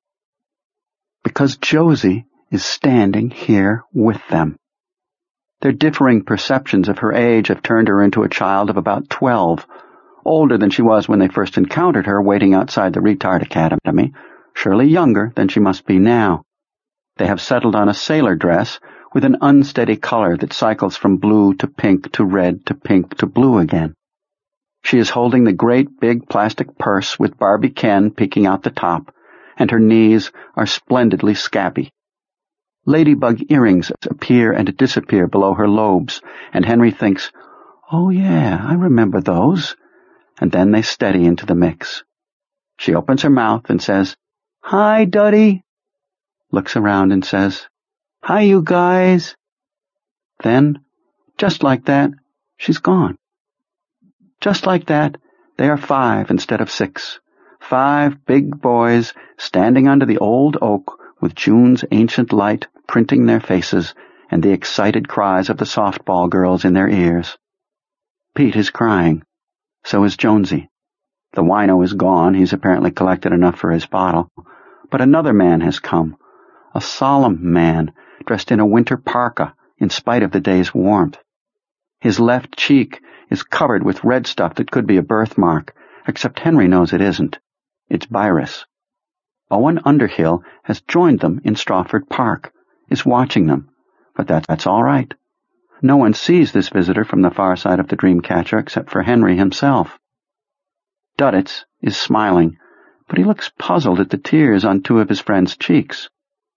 B: Because Josie is standing here with them. Their differing perceptions of her age have turned her into a child of about 12, older than she was when they first encountered her waiting outside the Retard Academy, surely younger than she must be now. They have settled on a sailor dress with an unsteady color that cycles from blue to pink to red to pink to blue again. She is holding the great big plastic purse with Barbie Ken peeking out the top, and her knees are splendidly scabby. Ladybug earrings appear and disappear below her lobes, and Henry thinks, "Oh yeah, I remember those." And then they steady into the mix. She opens her mouth and says, "Hi, Duddy," looks around and says, "Hi, you guys." Then, just like that, she's gone. Just like that, they are 5 instead of 6. 5 big boys standing under the old oak with June's ancient light printing their faces and the excited cries of the softball girls in their ears. Pete is crying. So is Jonesy. The wino is gone. He's apparently collected enough for his bottle. But another man has come. A solemn man dressed in a winter parka in spite of the day's warmth. His left cheek is covered with red stuff that could be a birthmark, except Henry knows it isn't. It's Virus. Owen Underhill has joined them in Strawford Park, is watching them, but that's all right. No one sees this visitor from the far side of the Dreamcatcher except for Henry himself. Duddits is smiling, but he looks puzzled at the tears on 2 of his friend's cheeks.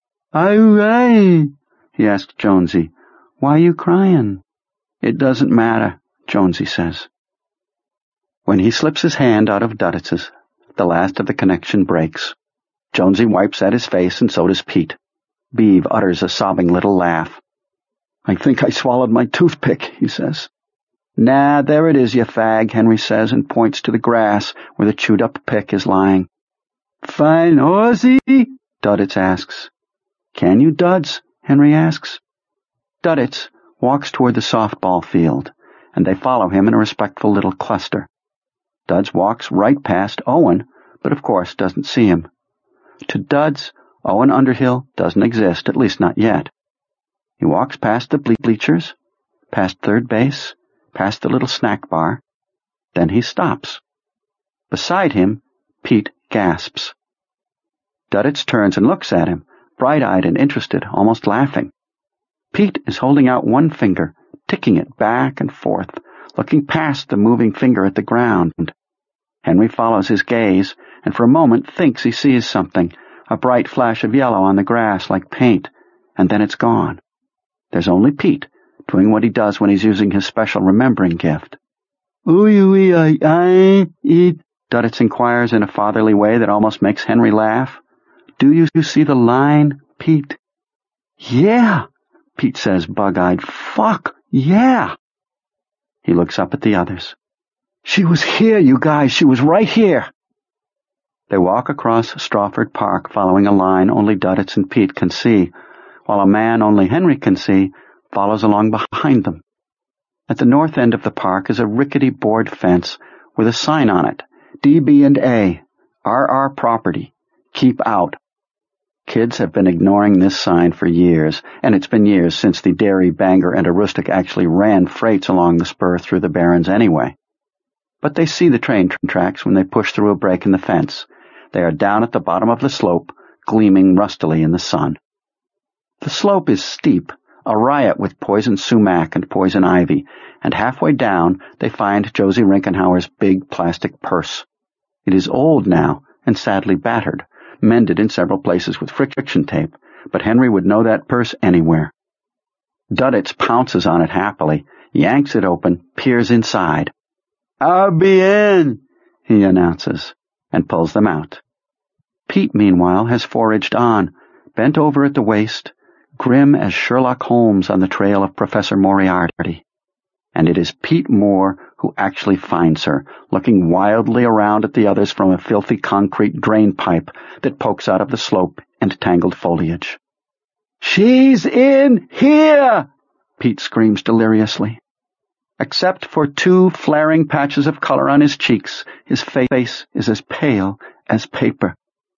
B: "Aye," he asked Jonesy. "Why are you crying?" "It doesn't matter," Jonesy says. When he slips his hand out of Duddits's, the last of the connection breaks. Jonesy wipes at his face, and so does Pete. Beeve utters a sobbing little laugh. "I think I swallowed my toothpick," he says. "Nah, there it is, you fag," Henry says, and points to the grass where the chewed-up pick is lying. "Fine horsey?" Duddits asks. "Can you, Duds?" Henry asks. Duddits walks toward the softball field, and they follow him in a respectful little cluster. Duds walks right past Owen, but of course doesn't see him. To Duds, Owen Underhill doesn't exist, at least not yet. He walks past the bleachers, past third base, past the little snack bar. Then he stops. Beside him, Pete gasps. Duddits turns and looks at him, bright-eyed and interested, almost laughing. Pete is holding out one finger, ticking it back and forth, looking past the moving finger at the ground. Henry follows his gaze, and for a moment thinks he sees something, a bright flash of yellow on the grass like paint, and then it's gone. There's only Pete, doing what he does when he's using his special remembering gift. "Ooh-ay-ay, Duddits inquires in a fatherly way that almost makes Henry laugh. "Do you see the line, Pete?" "Yeah," Pete says, bug-eyed. "Fuck, yeah." He looks up at the others. "She was here, you guys. She was right here." They walk across Strawford Park, following a line only Duddits and Pete can see, while a man only Henry can see follows along behind them. At the north end of the park is a rickety board fence with a sign on it, DB&A, RR Property, Keep Out. Kids have been ignoring this sign for years, and it's been years since the Dairy, Bangor, and Aroostook actually ran freights along the spur through the Barrens anyway. But they see the train tracks when they push through a break in the fence. They are down at the bottom of the slope, gleaming rustily in the sun. The slope is steep, a riot with poison sumac and poison ivy, and halfway down they find Josie Rinkenhauer's big plastic purse. It is old now and sadly battered, mended in several places with friction tape, but Henry would know that purse anywhere. Duddits pounces on it happily, yanks it open, peers inside. "I'll be in," he announces, and pulls them out. Pete, meanwhile, has foraged on, bent over at the waist, grim as Sherlock Holmes on the trail of Professor Moriarty. And it is Pete Moore who actually finds her, looking wildly around at the others from a filthy concrete drain pipe that pokes out of the slope and tangled foliage. "She's in here!" Pete screams deliriously. Except for 2 flaring patches of color on his cheeks, his face is as pale as paper.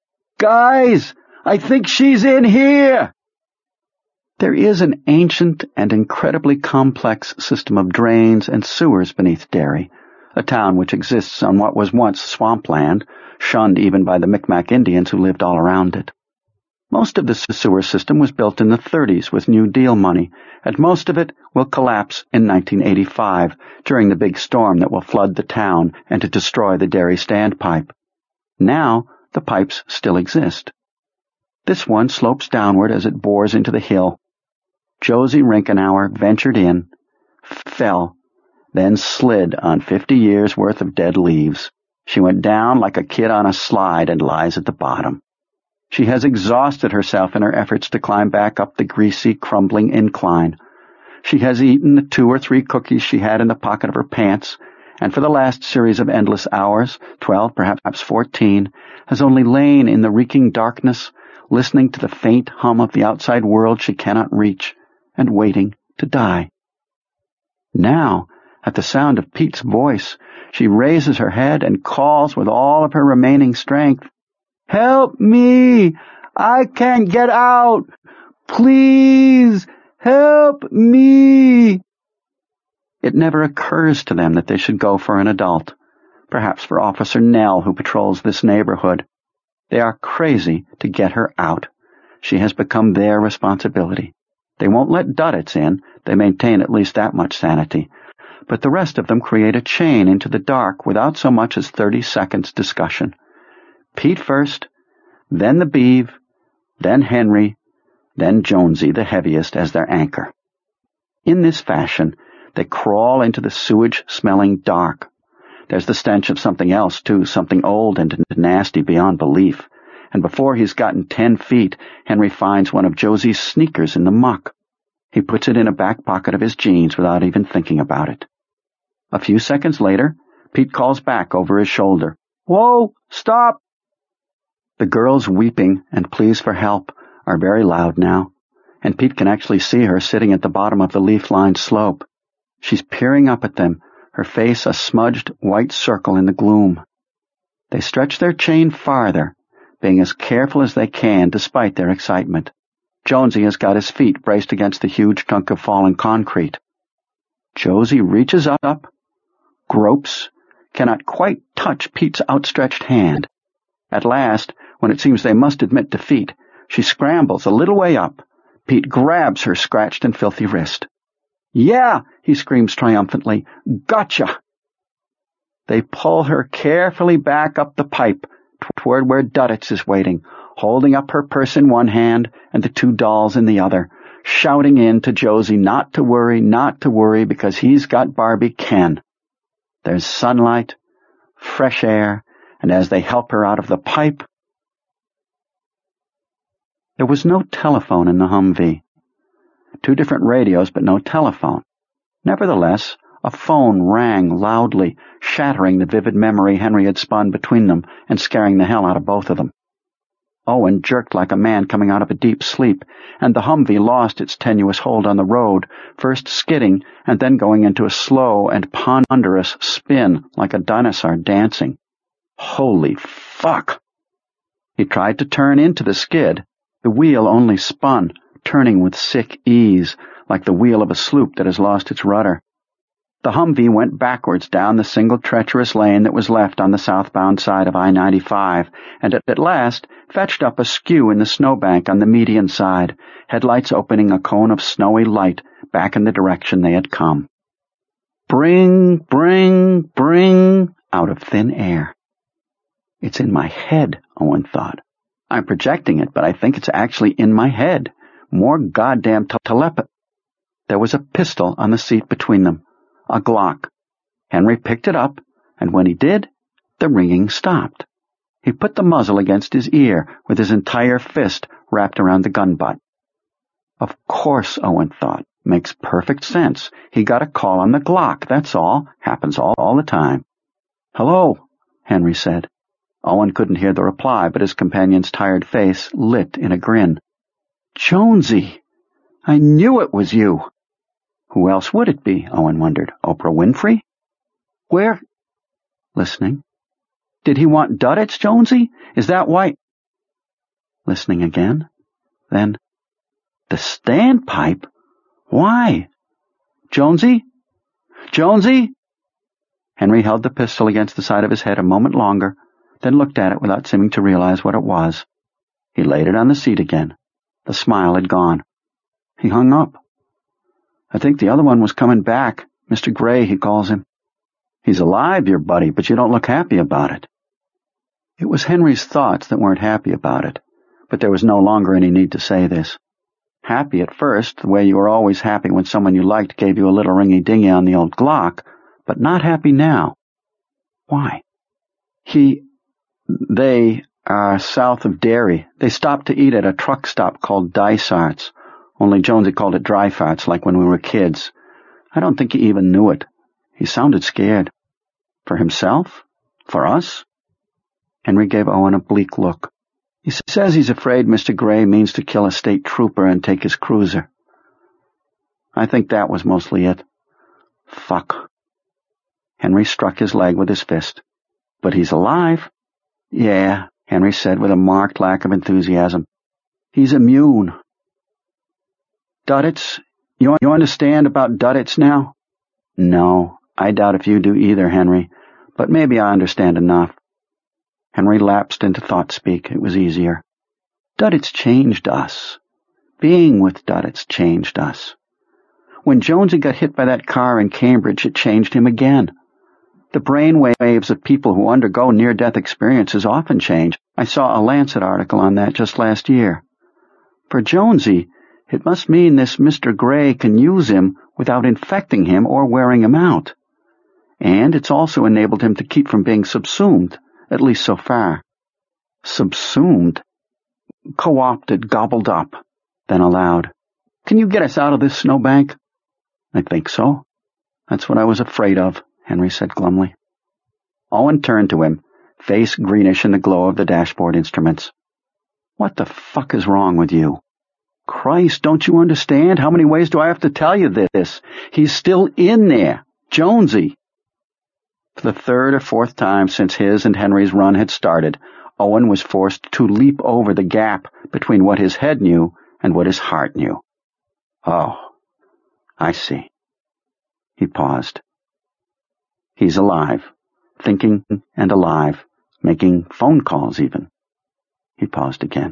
B: "Guys, I think she's in here!" There is an ancient and incredibly complex system of drains and sewers beneath Derry, a town which exists on what was once swampland, shunned even by the Micmac Indians who lived all around it. Most of the sewer system was built in the 30s with New Deal money, and most of it will collapse in 1985 during the big storm that will flood the town and to destroy the dairy standpipe. Now, the pipes still exist. This one slopes downward as it bores into the hill. Josie Rinkenauer ventured in, fell, then slid on 50 years' worth of dead leaves. She went down like a kid on a slide and lies at the bottom. She has exhausted herself in her efforts to climb back up the greasy, crumbling incline. She has eaten the 2 or 3 cookies she had in the pocket of her pants, and for the last series of endless hours, 12, perhaps 14, has only lain in the reeking darkness, listening to the faint hum of the outside world she cannot reach, and waiting to die. Now, at the sound of Pete's voice, she raises her head and calls with all of her remaining strength, "Help me! I can't get out! Please, help me!" It never occurs to them that they should go for an adult, perhaps for Officer Nell, who patrols this neighborhood. They are crazy to get her out. She has become their responsibility. They won't let Duddits in. They maintain at least that much sanity. But the rest of them create a chain into the dark without so much as 30 seconds discussion. Pete first, then the Beeve, then Henry, then Jonesy, the heaviest, as their anchor. In this fashion, they crawl into the sewage-smelling dark. There's the stench of something else, too, something old and nasty beyond belief. And before he's gotten 10 feet, Henry finds one of Josie's sneakers in the muck. He puts it in a back pocket of his jeans without even thinking about it. A few seconds later, Pete calls back over his shoulder, "Whoa, stop!" The girls' weeping and pleas for help are very loud now, and Pete can actually see her sitting at the bottom of the leaf-lined slope. She's peering up at them, her face a smudged white circle in the gloom. They stretch their chain farther, being as careful as they can despite their excitement. Jonesy has got his feet braced against the huge chunk of fallen concrete. Josie reaches up, gropes, cannot quite touch Pete's outstretched hand. At last, when it seems they must admit defeat, she scrambles a little way up. Pete grabs her scratched and filthy wrist. "Yeah!" he screams triumphantly. "Gotcha!" They pull her carefully back up the pipe toward where Duddits is waiting, holding up her purse in one hand and the 2 dolls in the other, shouting in to Josie not to worry, because he's got Barbie Ken. There's sunlight, fresh air, and as they help her out of the pipe... There was no telephone in the Humvee. 2 different radios, but no telephone. Nevertheless, a phone rang loudly, shattering the vivid memory Henry had spun between them and scaring the hell out of both of them. Owen jerked like a man coming out of a deep sleep, and the Humvee lost its tenuous hold on the road, first skidding and then going into a slow and ponderous spin like a dinosaur dancing. Holy fuck! He tried to turn into the skid. The wheel only spun, turning with sick ease, like the wheel of a sloop that has lost its rudder. The Humvee went backwards down the single treacherous lane that was left on the southbound side of I-95, and at last fetched up askew in the snowbank on the median side, headlights opening a cone of snowy light back in the direction they had come. Bring, bring, bring, out of thin air. It's in my head, Owen thought. I'm projecting it, but I think it's actually in my head. More goddamn telepathy. There was a pistol on the seat between them. A Glock. Henry picked it up, and when he did, the ringing stopped. He put the muzzle against his ear with his entire fist wrapped around the gun butt. Of course, Owen thought. Makes perfect sense. He got a call on the Glock, that's all. Happens all the time. "Hello," Henry said. Owen couldn't hear the reply, but his companion's tired face lit in a grin. "Jonesy! I knew it was you!" Who else would it be, Owen wondered. Oprah Winfrey? Where? Listening. Did he want Duddits, Jonesy? Is that why? Listening again. Then, the standpipe? Why? Jonesy? Jonesy? Henry held the pistol against the side of his head a moment longer, then looked at it without seeming to realize what it was. He laid it on the seat again. The smile had gone. He hung up. I think the other one was coming back. Mr. Gray, he calls him. He's alive, your buddy, but you don't look happy about it. It was Henry's thoughts that weren't happy about it, but there was no longer any need to say this. Happy at first, the way you were always happy when someone you liked gave you a little ringy-dingy on the old Glock, but not happy now. Why? They are south of Derry. They stopped to eat at a truck stop called Dysart's, only Jonesy called it Dry Farts like when we were kids. I don't think he even knew it. He sounded scared. For himself? For us? Henry gave Owen a bleak look. He says he's afraid Mr. Gray means to kill a state trooper and take his cruiser. I think that was mostly it. Fuck. Henry struck his leg with his fist. But he's alive. Yeah, Henry said with a marked lack of enthusiasm. He's immune. Duddits? You understand about Duddits now? No, I doubt if you do either, Henry, but maybe I understand enough. Henry lapsed into thought-speak. It was easier. Duddits changed us. Being with Duddits changed us. When Jonesy got hit by that car in Cambridge, it changed him again. The brain waves of people who undergo near-death experiences often change. I saw a Lancet article on that just last year. For Jonesy, it must mean this Mr. Gray can use him without infecting him or wearing him out. And it's also enabled him to keep from being subsumed, at least so far. Subsumed? Co-opted, gobbled up. Then aloud, Can you get us out of this snowbank? I think so. That's what I was afraid of, Henry said glumly. Owen turned to him, face greenish in the glow of the dashboard instruments. What the fuck is wrong with you? Christ, don't you understand? How many ways do I have to tell you this? He's still in there. Jonesy. For the third or fourth time since his and Henry's run had started, Owen was forced to leap over the gap between what his head knew and what his heart knew. Oh, I see. He paused. He's alive, thinking and alive, making phone calls even. He paused again.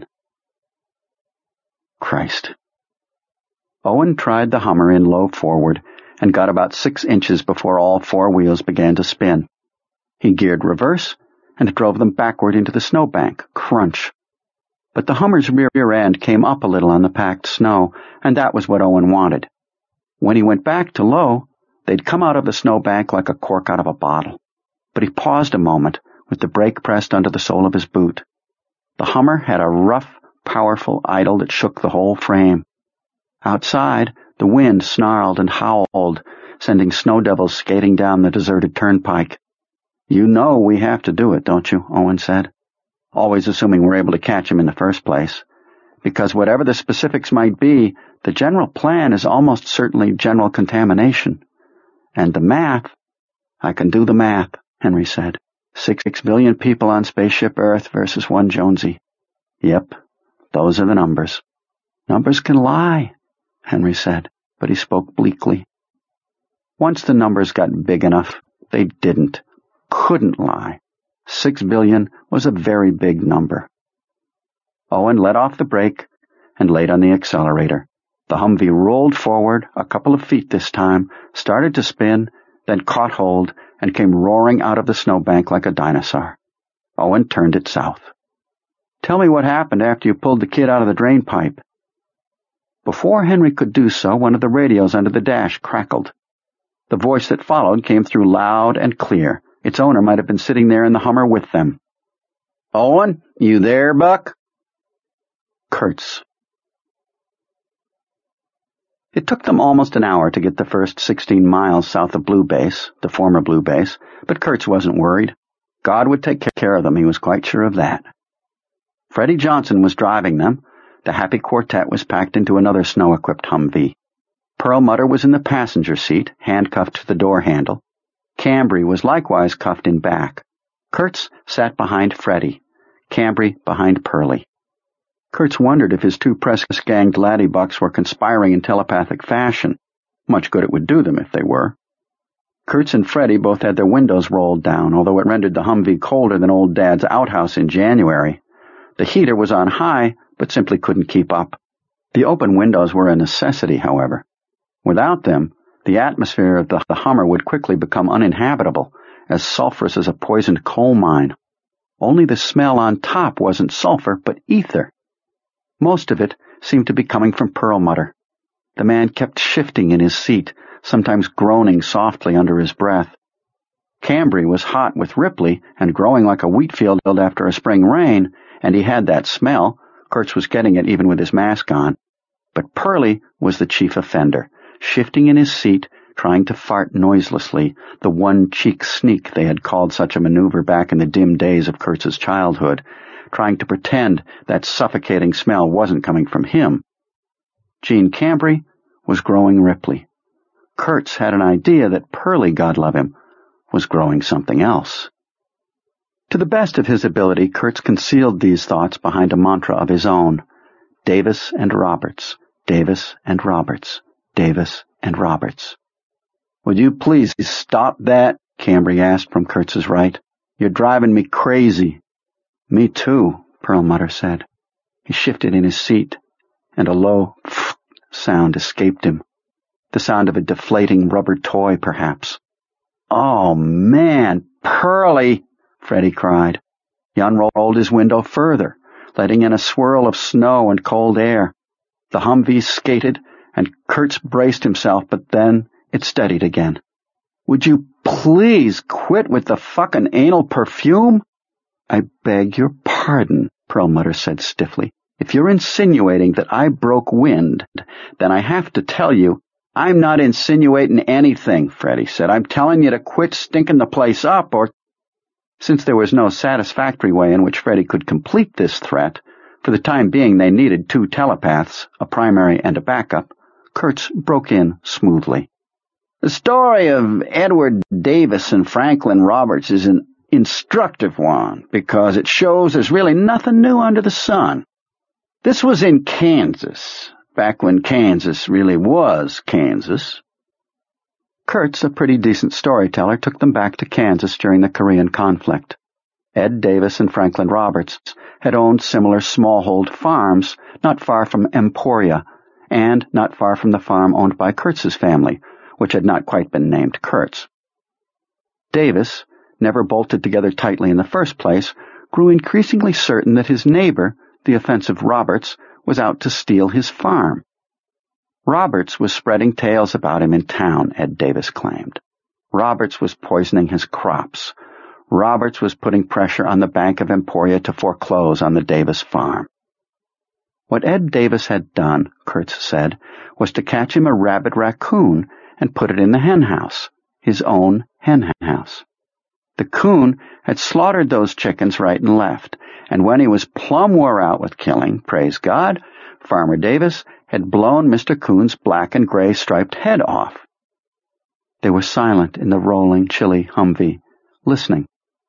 B: Christ. Owen tried the Hummer in low forward and got about 6 inches before all 4 wheels began to spin. He geared reverse and drove them backward into the snowbank. Crunch. But the Hummer's rear end came up a little on the packed snow, and that was what Owen wanted. When he went back to low, they'd come out of the snowbank like a cork out of a bottle. But he paused a moment, with the brake pressed under the sole of his boot. The Hummer had a rough, powerful idle that shook the whole frame. Outside, the wind snarled and howled, sending snow devils skating down the deserted turnpike. You know we have to do it, don't you? Owen said. Always assuming we're able to catch him in the first place. Because whatever the specifics might be, the general plan is almost certainly general contamination. And the math, I can do the math, Henry said. 6 billion people on Spaceship Earth versus 1 Jonesy. Yep, those are the numbers. Numbers can lie, Henry said, but he spoke bleakly. Once the numbers got big enough, they couldn't lie. 6 billion was a very big number. Owen let off the brake and laid on the accelerator. The Humvee rolled forward a couple of feet this time, started to spin, then caught hold and came roaring out of the snowbank like a dinosaur. Owen turned it south. Tell me what happened after you pulled the kid out of the drain pipe. Before Henry could do so, one of the radios under the dash crackled. The voice that followed came through loud and clear. Its owner might have been sitting there in the Hummer with them. Owen, you there, Buck? Kurtz. It took them almost an hour to get the first 16 miles south of Blue Base, the former Blue Base, but Kurtz wasn't worried. God would take care of them, he was quite sure of that. Freddie Johnson was driving them. The happy quartet was packed into another snow-equipped Humvee. Perlmutter was in the passenger seat, handcuffed to the door handle. Cambry was likewise cuffed in back. Kurtz sat behind Freddie, Cambry behind Pearlie. Kurtz wondered if his 2 press-ganged laddybucks were conspiring in telepathic fashion. Much good it would do them if they were. Kurtz and Freddie both had their windows rolled down, although it rendered the Humvee colder than old Dad's outhouse in January. The heater was on high, but simply couldn't keep up. The open windows were a necessity, however. Without them, the atmosphere of the Hummer would quickly become uninhabitable, as sulphurous as a poisoned coal mine. Only the smell on top wasn't sulphur, but ether. Most of it seemed to be coming from Perlmutter. The man kept shifting in his seat, sometimes groaning softly under his breath. Cambry was hot with Ripley and growing like a wheat field after a spring rain, and he had that smell. Kurtz was getting it even with his mask on. But Pearlie was the chief offender, shifting in his seat, trying to fart noiselessly, the one-cheek sneak they had called such a maneuver back in the dim days of Kurtz's childhood, trying to pretend that suffocating smell wasn't coming from him. Gene Cambry was growing Ripley. Kurtz had an idea that Pearlie, God love him, was growing something else. To the best of his ability, Kurtz concealed these thoughts behind a mantra of his own. Davis and Roberts, Davis and Roberts, Davis and Roberts. "Would you please stop that?" Cambry asked from Kurtz's right. "You're driving me crazy." "Me too," Perlmutter said. He shifted in his seat, and a low sound escaped him. The sound of a deflating rubber toy, perhaps. "Oh, man, Pearlie!" Freddie cried. He unrolled his window further, letting in a swirl of snow and cold air. The Humvee skated, and Kurtz braced himself, but then it steadied again. "Would you please quit with the fucking anal perfume?" "I beg your pardon," Perlmutter said stiffly. "If you're insinuating that I broke wind, then I have to tell you—" "I'm not insinuating anything," Freddie said. "I'm telling you to quit stinking the place up, or—" Since there was no satisfactory way in which Freddie could complete this threat, for the time being they needed two telepaths, a primary and a backup, Kurtz broke in smoothly. "The story of Edward Davis and Franklin Roberts is an instructive one, because it shows there's really nothing new under the sun. This was in Kansas, back when Kansas really was Kansas." Kurtz, a pretty decent storyteller, took them back to Kansas during the Korean conflict. Ed Davis and Franklin Roberts had owned similar smallhold farms not far from Emporia, and not far from the farm owned by Kurtz's family, which had not quite been named Kurtz. Davis, never bolted together tightly in the first place, grew increasingly certain that his neighbor, the offensive Roberts, was out to steal his farm. Roberts was spreading tales about him in town, Ed Davis claimed. Roberts was poisoning his crops. Roberts was putting pressure on the Bank of Emporia to foreclose on the Davis farm. What Ed Davis had done, Kurtz said, was to catch him a rabid raccoon and put it in the henhouse, his own henhouse. The coon had slaughtered those chickens right and left, and when he was plumb wore out with killing, praise God, Farmer Davis had blown Mr. Coon's black and gray striped head off. They were silent in the rolling, chilly Humvee, listening.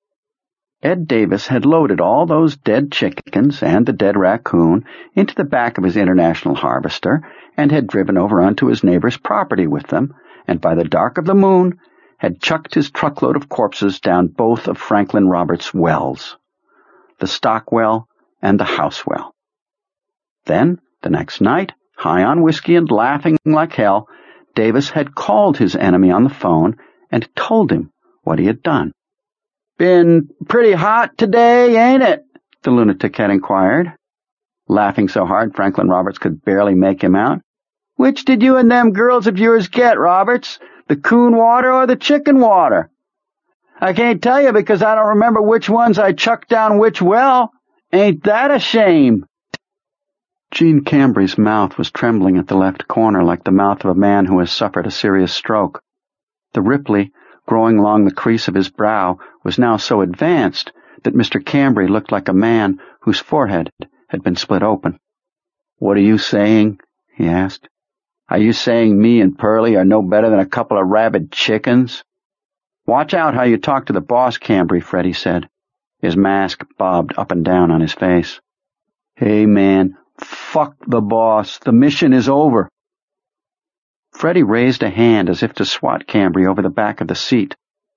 B: Ed Davis had loaded all those dead chickens and the dead raccoon into the back of his International Harvester and had driven over onto his neighbor's property with them, and by the dark of the moon had chucked his truckload of corpses down both of Franklin Roberts' wells, the stock well and the house well. Then, the next night, high on whiskey and laughing like hell, Davis had called his enemy on the phone and told him what he had done. "Been pretty hot today, ain't it?" the lunatic had inquired, laughing so hard Franklin Roberts could barely make him out. "Which did you and them girls of yours get, Roberts? The coon water or the chicken water?" "I can't tell you because I don't remember which ones I chucked down which well. Ain't that a shame?" Gene Cambry's mouth was trembling at the left corner like the mouth of a man who has suffered a serious stroke. The Ripley, growing along the crease of his brow, was now so advanced that Mr. Cambry looked like a man whose forehead had been split open. "What are you saying?" he asked. "Are you saying me and Pearlie are no better than a couple of rabid chickens?" "Watch out how you talk to the boss, Cambry," Freddie said. His mask bobbed up and down on his face. "Hey, man, fuck the boss. The mission is over." Freddie raised a hand as if to swat Cambry over the back of the seat.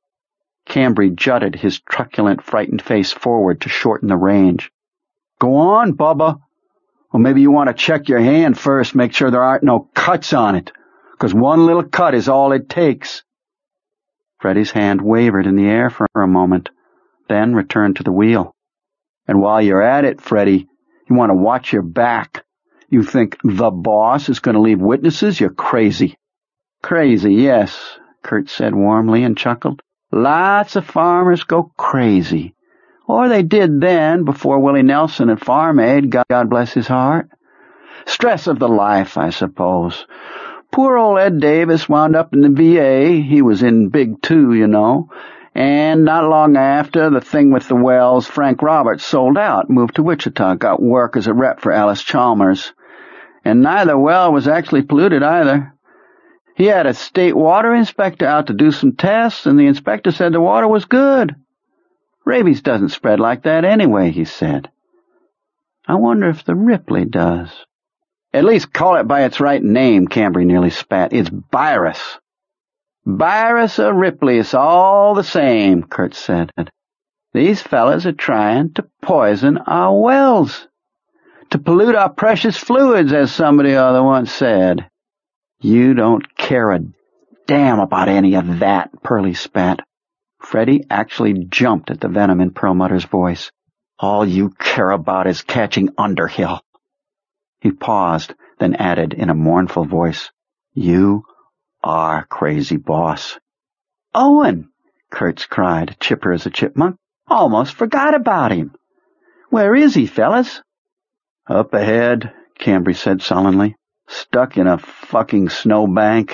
B: Cambry jutted his truculent, frightened face forward to shorten the range. "Go on, Bubba. Or maybe you want to check your hand first, make sure there aren't no cuts on it, 'cause one little cut is all it takes." Freddie's hand wavered in the air for a moment, then returned to the wheel. "And while you're at it, Freddie, you want to watch your back. You think the boss is going to leave witnesses? You're crazy." "Crazy, yes," Kurt said warmly and chuckled. "Lots of farmers go crazy. Or they did then, before Willie Nelson and Farm Aid, God bless his heart. Stress of the life, I suppose. Poor old Ed Davis wound up in the VA. He was in Big Two, you know. And not long after the thing with the wells, Frank Roberts sold out, moved to Wichita, got work as a rep for Alice Chalmers. And neither well was actually polluted either. He had a state water inspector out to do some tests, and the inspector said the water was good. Rabies doesn't spread like that anyway, he said. I wonder if the Ripley does. At least call it by its right name, Cambry nearly spat. It's Virus. Virus or Ripley, it's all the same, Kurt said. These fellas are trying to poison our wells, to pollute our precious fluids, as somebody other once said. You don't care a damn about any of that, Pearlie spat. Freddie actually jumped at the venom in Perlmutter's voice. All you care about is catching Underhill. He paused, then added in a mournful voice, You are crazy, boss. Owen, Kurtz cried, chipper as a chipmunk. Almost forgot about him. Where is he, fellas? Up ahead, Cambry said sullenly. Stuck in a fucking snowbank.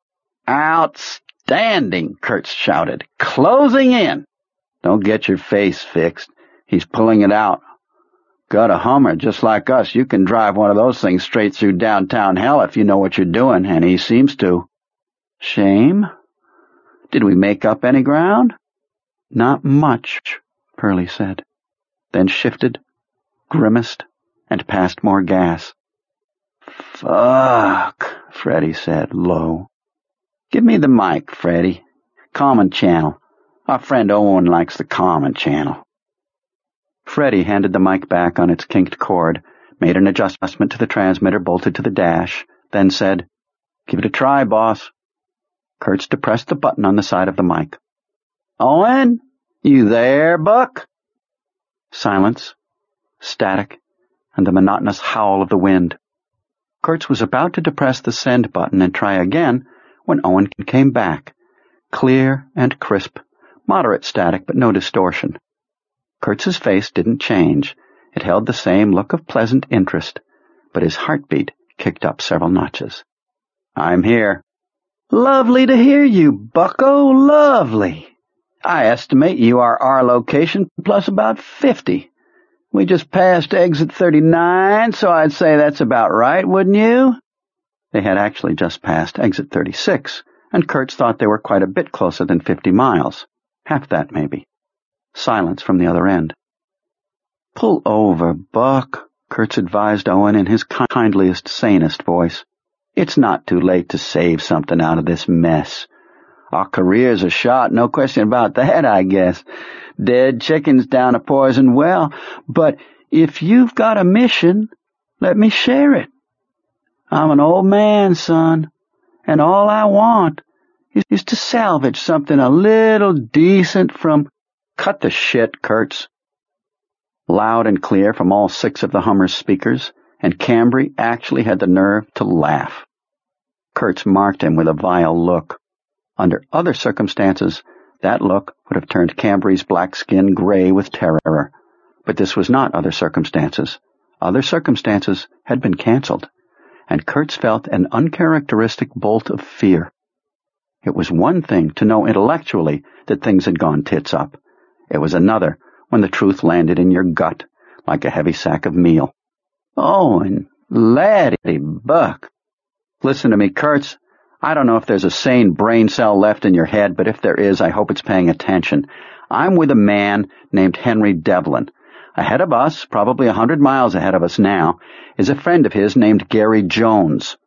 B: Outstanding, Kurtz shouted. Closing in. Don't get your face fixed. He's pulling it out. Got a Hummer just like us. You can drive one of those things straight through downtown hell if you know what you're doing, and he seems to. Shame? Did we make up any ground? Not much, Pearlie said, then shifted, grimaced, and passed more gas. Fuck, Freddie said, low. Give me the mic, Freddie. Common channel. Our friend Owen likes the common channel. Freddie handed the mic back on its kinked cord, made an adjustment to the transmitter bolted to the dash, then said, Give it a try, boss. Kurtz depressed the button on the side of the mic. Owen? You there, Buck? Silence, static, and the monotonous howl of the wind. Kurtz was about to depress the send button and try again when Owen came back, clear and crisp, moderate static but no distortion. Kurtz's face didn't change. It held the same look of pleasant interest, but his heartbeat kicked up several notches. I'm here. Lovely to hear you, bucko, lovely. I estimate you are our location plus about 50. We just passed exit 39, so I'd say that's about right, wouldn't you? They had actually just passed exit 36, and Kurtz thought they were quite a bit closer than 50 miles. Half that, maybe. Silence from the other end. Pull over, Buck, Kurtz advised Owen in his kindliest, sanest voice. It's not too late to save something out of this mess. Our careers are shot, no question about that, I guess. Dead chickens down a poison well. But if you've got a mission, let me share it. I'm an old man, son, and all I want is to salvage something a little decent from... Cut the shit, Kurtz. Loud and clear from all 6 of the Hummer's speakers, and Cambry actually had the nerve to laugh. Kurtz marked him with a vile look. Under other circumstances, that look would have turned Cambry's black skin gray with terror. But this was not other circumstances. Other circumstances had been canceled, and Kurtz felt an uncharacteristic bolt of fear. It was one thing to know intellectually that things had gone tits up. It was another when the truth landed in your gut like a heavy sack of meal. Oh, and laddie Buck. Listen to me, Kurtz. I don't know if there's a sane brain cell left in your head, but if there is, I hope it's paying attention. I'm with a man named Henry Devlin. Ahead of us, probably 100 miles ahead of us now, is a friend of his named Gary Jones.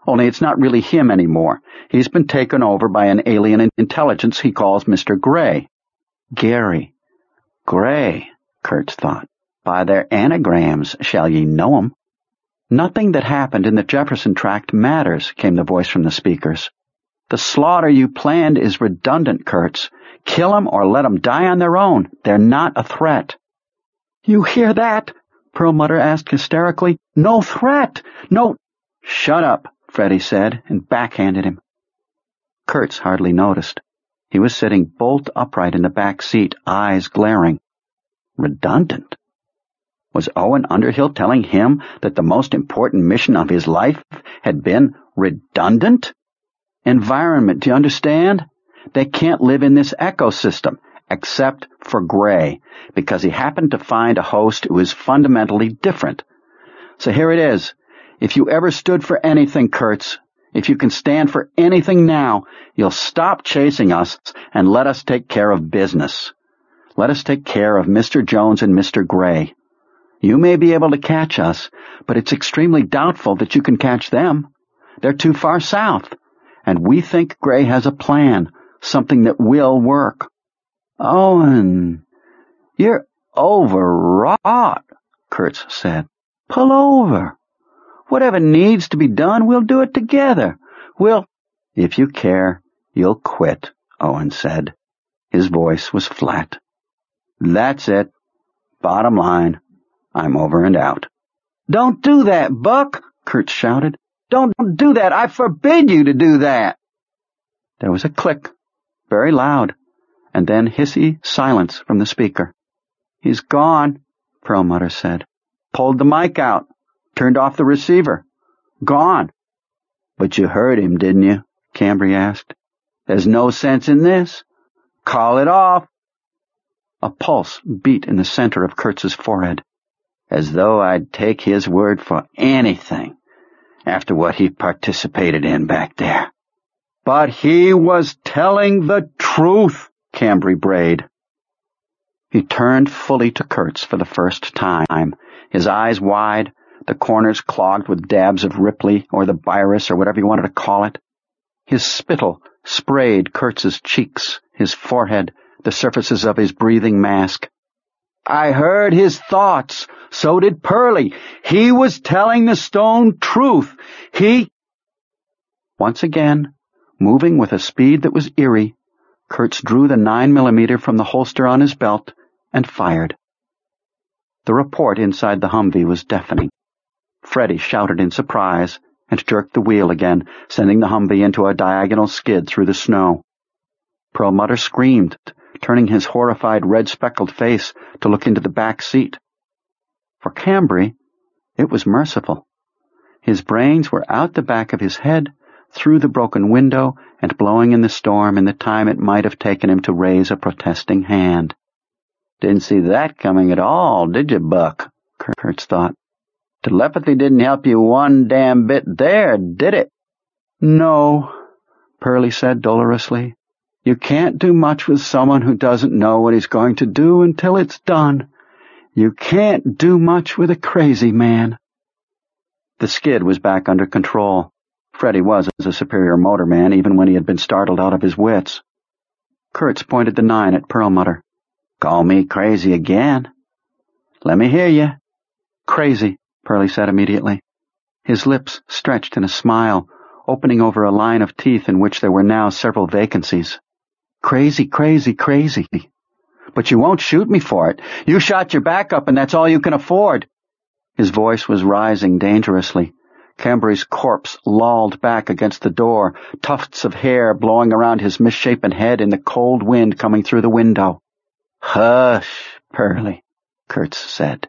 B: Only it's not really him anymore. He's been taken over by an alien intelligence he calls Mr. Gray. Gary. Gray, Kurtz thought. By their anagrams shall ye know 'em. Nothing that happened in the Jefferson Tract matters, came the voice from the speakers. The slaughter you planned is redundant, Kurtz. Kill 'em or let 'em die on their own. They're not a threat. You hear that? Perlmutter asked hysterically. No threat! No— Shut up, Freddie said, and backhanded him. Kurtz hardly noticed. He was sitting bolt upright in the back seat, eyes glaring. Redundant? Was Owen Underhill telling him that the most important mission of his life had been redundant? Environment, do you understand? They can't live in this ecosystem, except for Gray, because he happened to find a host who is fundamentally different. So here it is. If you ever stood for anything, Kurtz, if you can stand for anything now, you'll stop chasing us and let us take care of business. Let us take care of Mr. Jones and Mr. Gray. You may be able to catch us, but it's extremely doubtful that you can catch them. They're too far south, and we think Gray has a plan, something that will work. Owen, you're overwrought, Kurtz said. Pull over. Whatever needs to be done, we'll do it together. If you care, you'll quit, Owen said. His voice was flat. That's it. Bottom line, I'm over and out. Don't do that, Buck, Kurtz shouted. Don't do that. I forbid you to do that. There was a click, very loud, and then hissy silence from the speaker. He's gone, Perlmutter said. Pulled the mic out. Turned off the receiver. Gone. But you heard him, didn't you? Cambry asked. There's no sense in this. Call it off. A pulse beat in the center of Kurtz's forehead, as though I'd take his word for anything after what he participated in back there. But he was telling the truth, Cambry brayed. He turned fully to Kurtz for the first time, his eyes wide, the corners clogged with dabs of Ripley or the virus or whatever you wanted to call it. His spittle sprayed Kurtz's cheeks, his forehead, the surfaces of his breathing mask. I heard his thoughts. So did Pearlie. He was telling the stone truth. Once again, moving with a speed that was eerie, Kurtz drew the 9mm from the holster on his belt and fired. The report inside the Humvee was deafening. Freddie shouted in surprise and jerked the wheel again, sending the Humvee into a diagonal skid through the snow. Perlmutter screamed, turning his horrified red-speckled face to look into the back seat. For Cambry, it was merciful. His brains were out the back of his head, through the broken window, and blowing in the storm in the time it might have taken him to raise a protesting hand. Didn't see that coming at all, did you, Buck? Kurtz thought. Telepathy didn't help you one damn bit there, did it? No, Pearlie said dolorously. You can't do much with someone who doesn't know what he's going to do until it's done. You can't do much with a crazy man. The skid was back under control. Freddie was a superior motorman, even when he had been startled out of his wits. Kurtz pointed the 9 at Perlmutter. Call me crazy again. Let me hear you. Crazy, Pearlie said immediately. His lips stretched in a smile, opening over a line of teeth in which there were now several vacancies. Crazy, crazy, crazy. But you won't shoot me for it. You shot your back up, and that's all you can afford. His voice was rising dangerously. Cambry's corpse lolled back against the door, tufts of hair blowing around his misshapen head in the cold wind coming through the window. Hush, Pearlie, Kurtz said.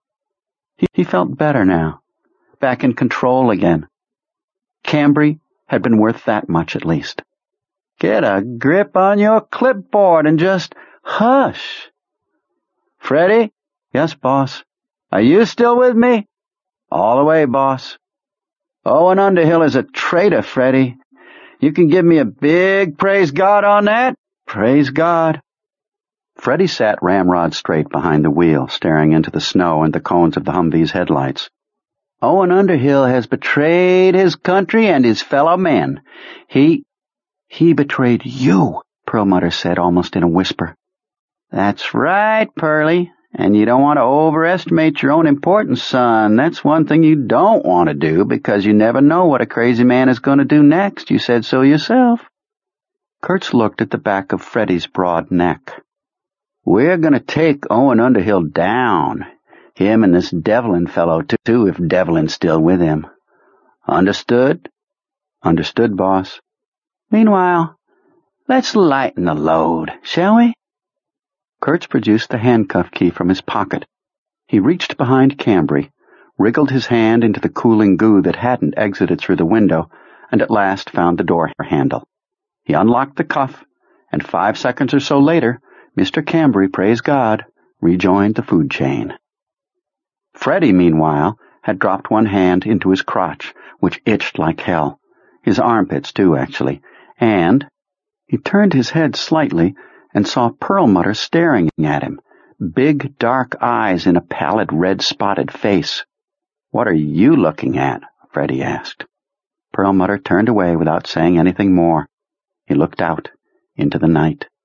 B: He felt better now, back in control again. Cambry had been worth that much at least. Get a grip on your clipboard and just hush. Freddie? Yes, boss. Are you still with me? All the way, boss. Owen Underhill is a traitor, Freddie. You can give me a big praise God on that? Praise God. Freddie sat ramrod straight behind the wheel, staring into the snow and the cones of the Humvee's headlights. Owen Underhill has betrayed his country and his fellow men. He betrayed you, Perlmutter said almost in a whisper. That's right, Pearlie. And you don't want to overestimate your own importance, son. That's one thing you don't want to do, because you never know what a crazy man is going to do next. You said so yourself. Kurtz looked at the back of Freddie's broad neck. We're going to take Owen Underhill down. Him and this Devlin fellow, too, if Devlin's still with him. Understood? Understood, boss. Meanwhile, let's lighten the load, shall we? Kurtz produced the handcuff key from his pocket. He reached behind Cambry, wriggled his hand into the cooling goo that hadn't exited through the window, and at last found the door handle. He unlocked the cuff, and 5 seconds or so later, Mr. Cambry, praise God, rejoined the food chain. Freddie, meanwhile, had dropped one hand into his crotch, which itched like hell. His armpits, too, actually, and he turned his head slightly and saw Perlmutter staring at him, big dark eyes in a pallid red-spotted face. What are you looking at? Freddie asked. Perlmutter turned away without saying anything more. He looked out into the night.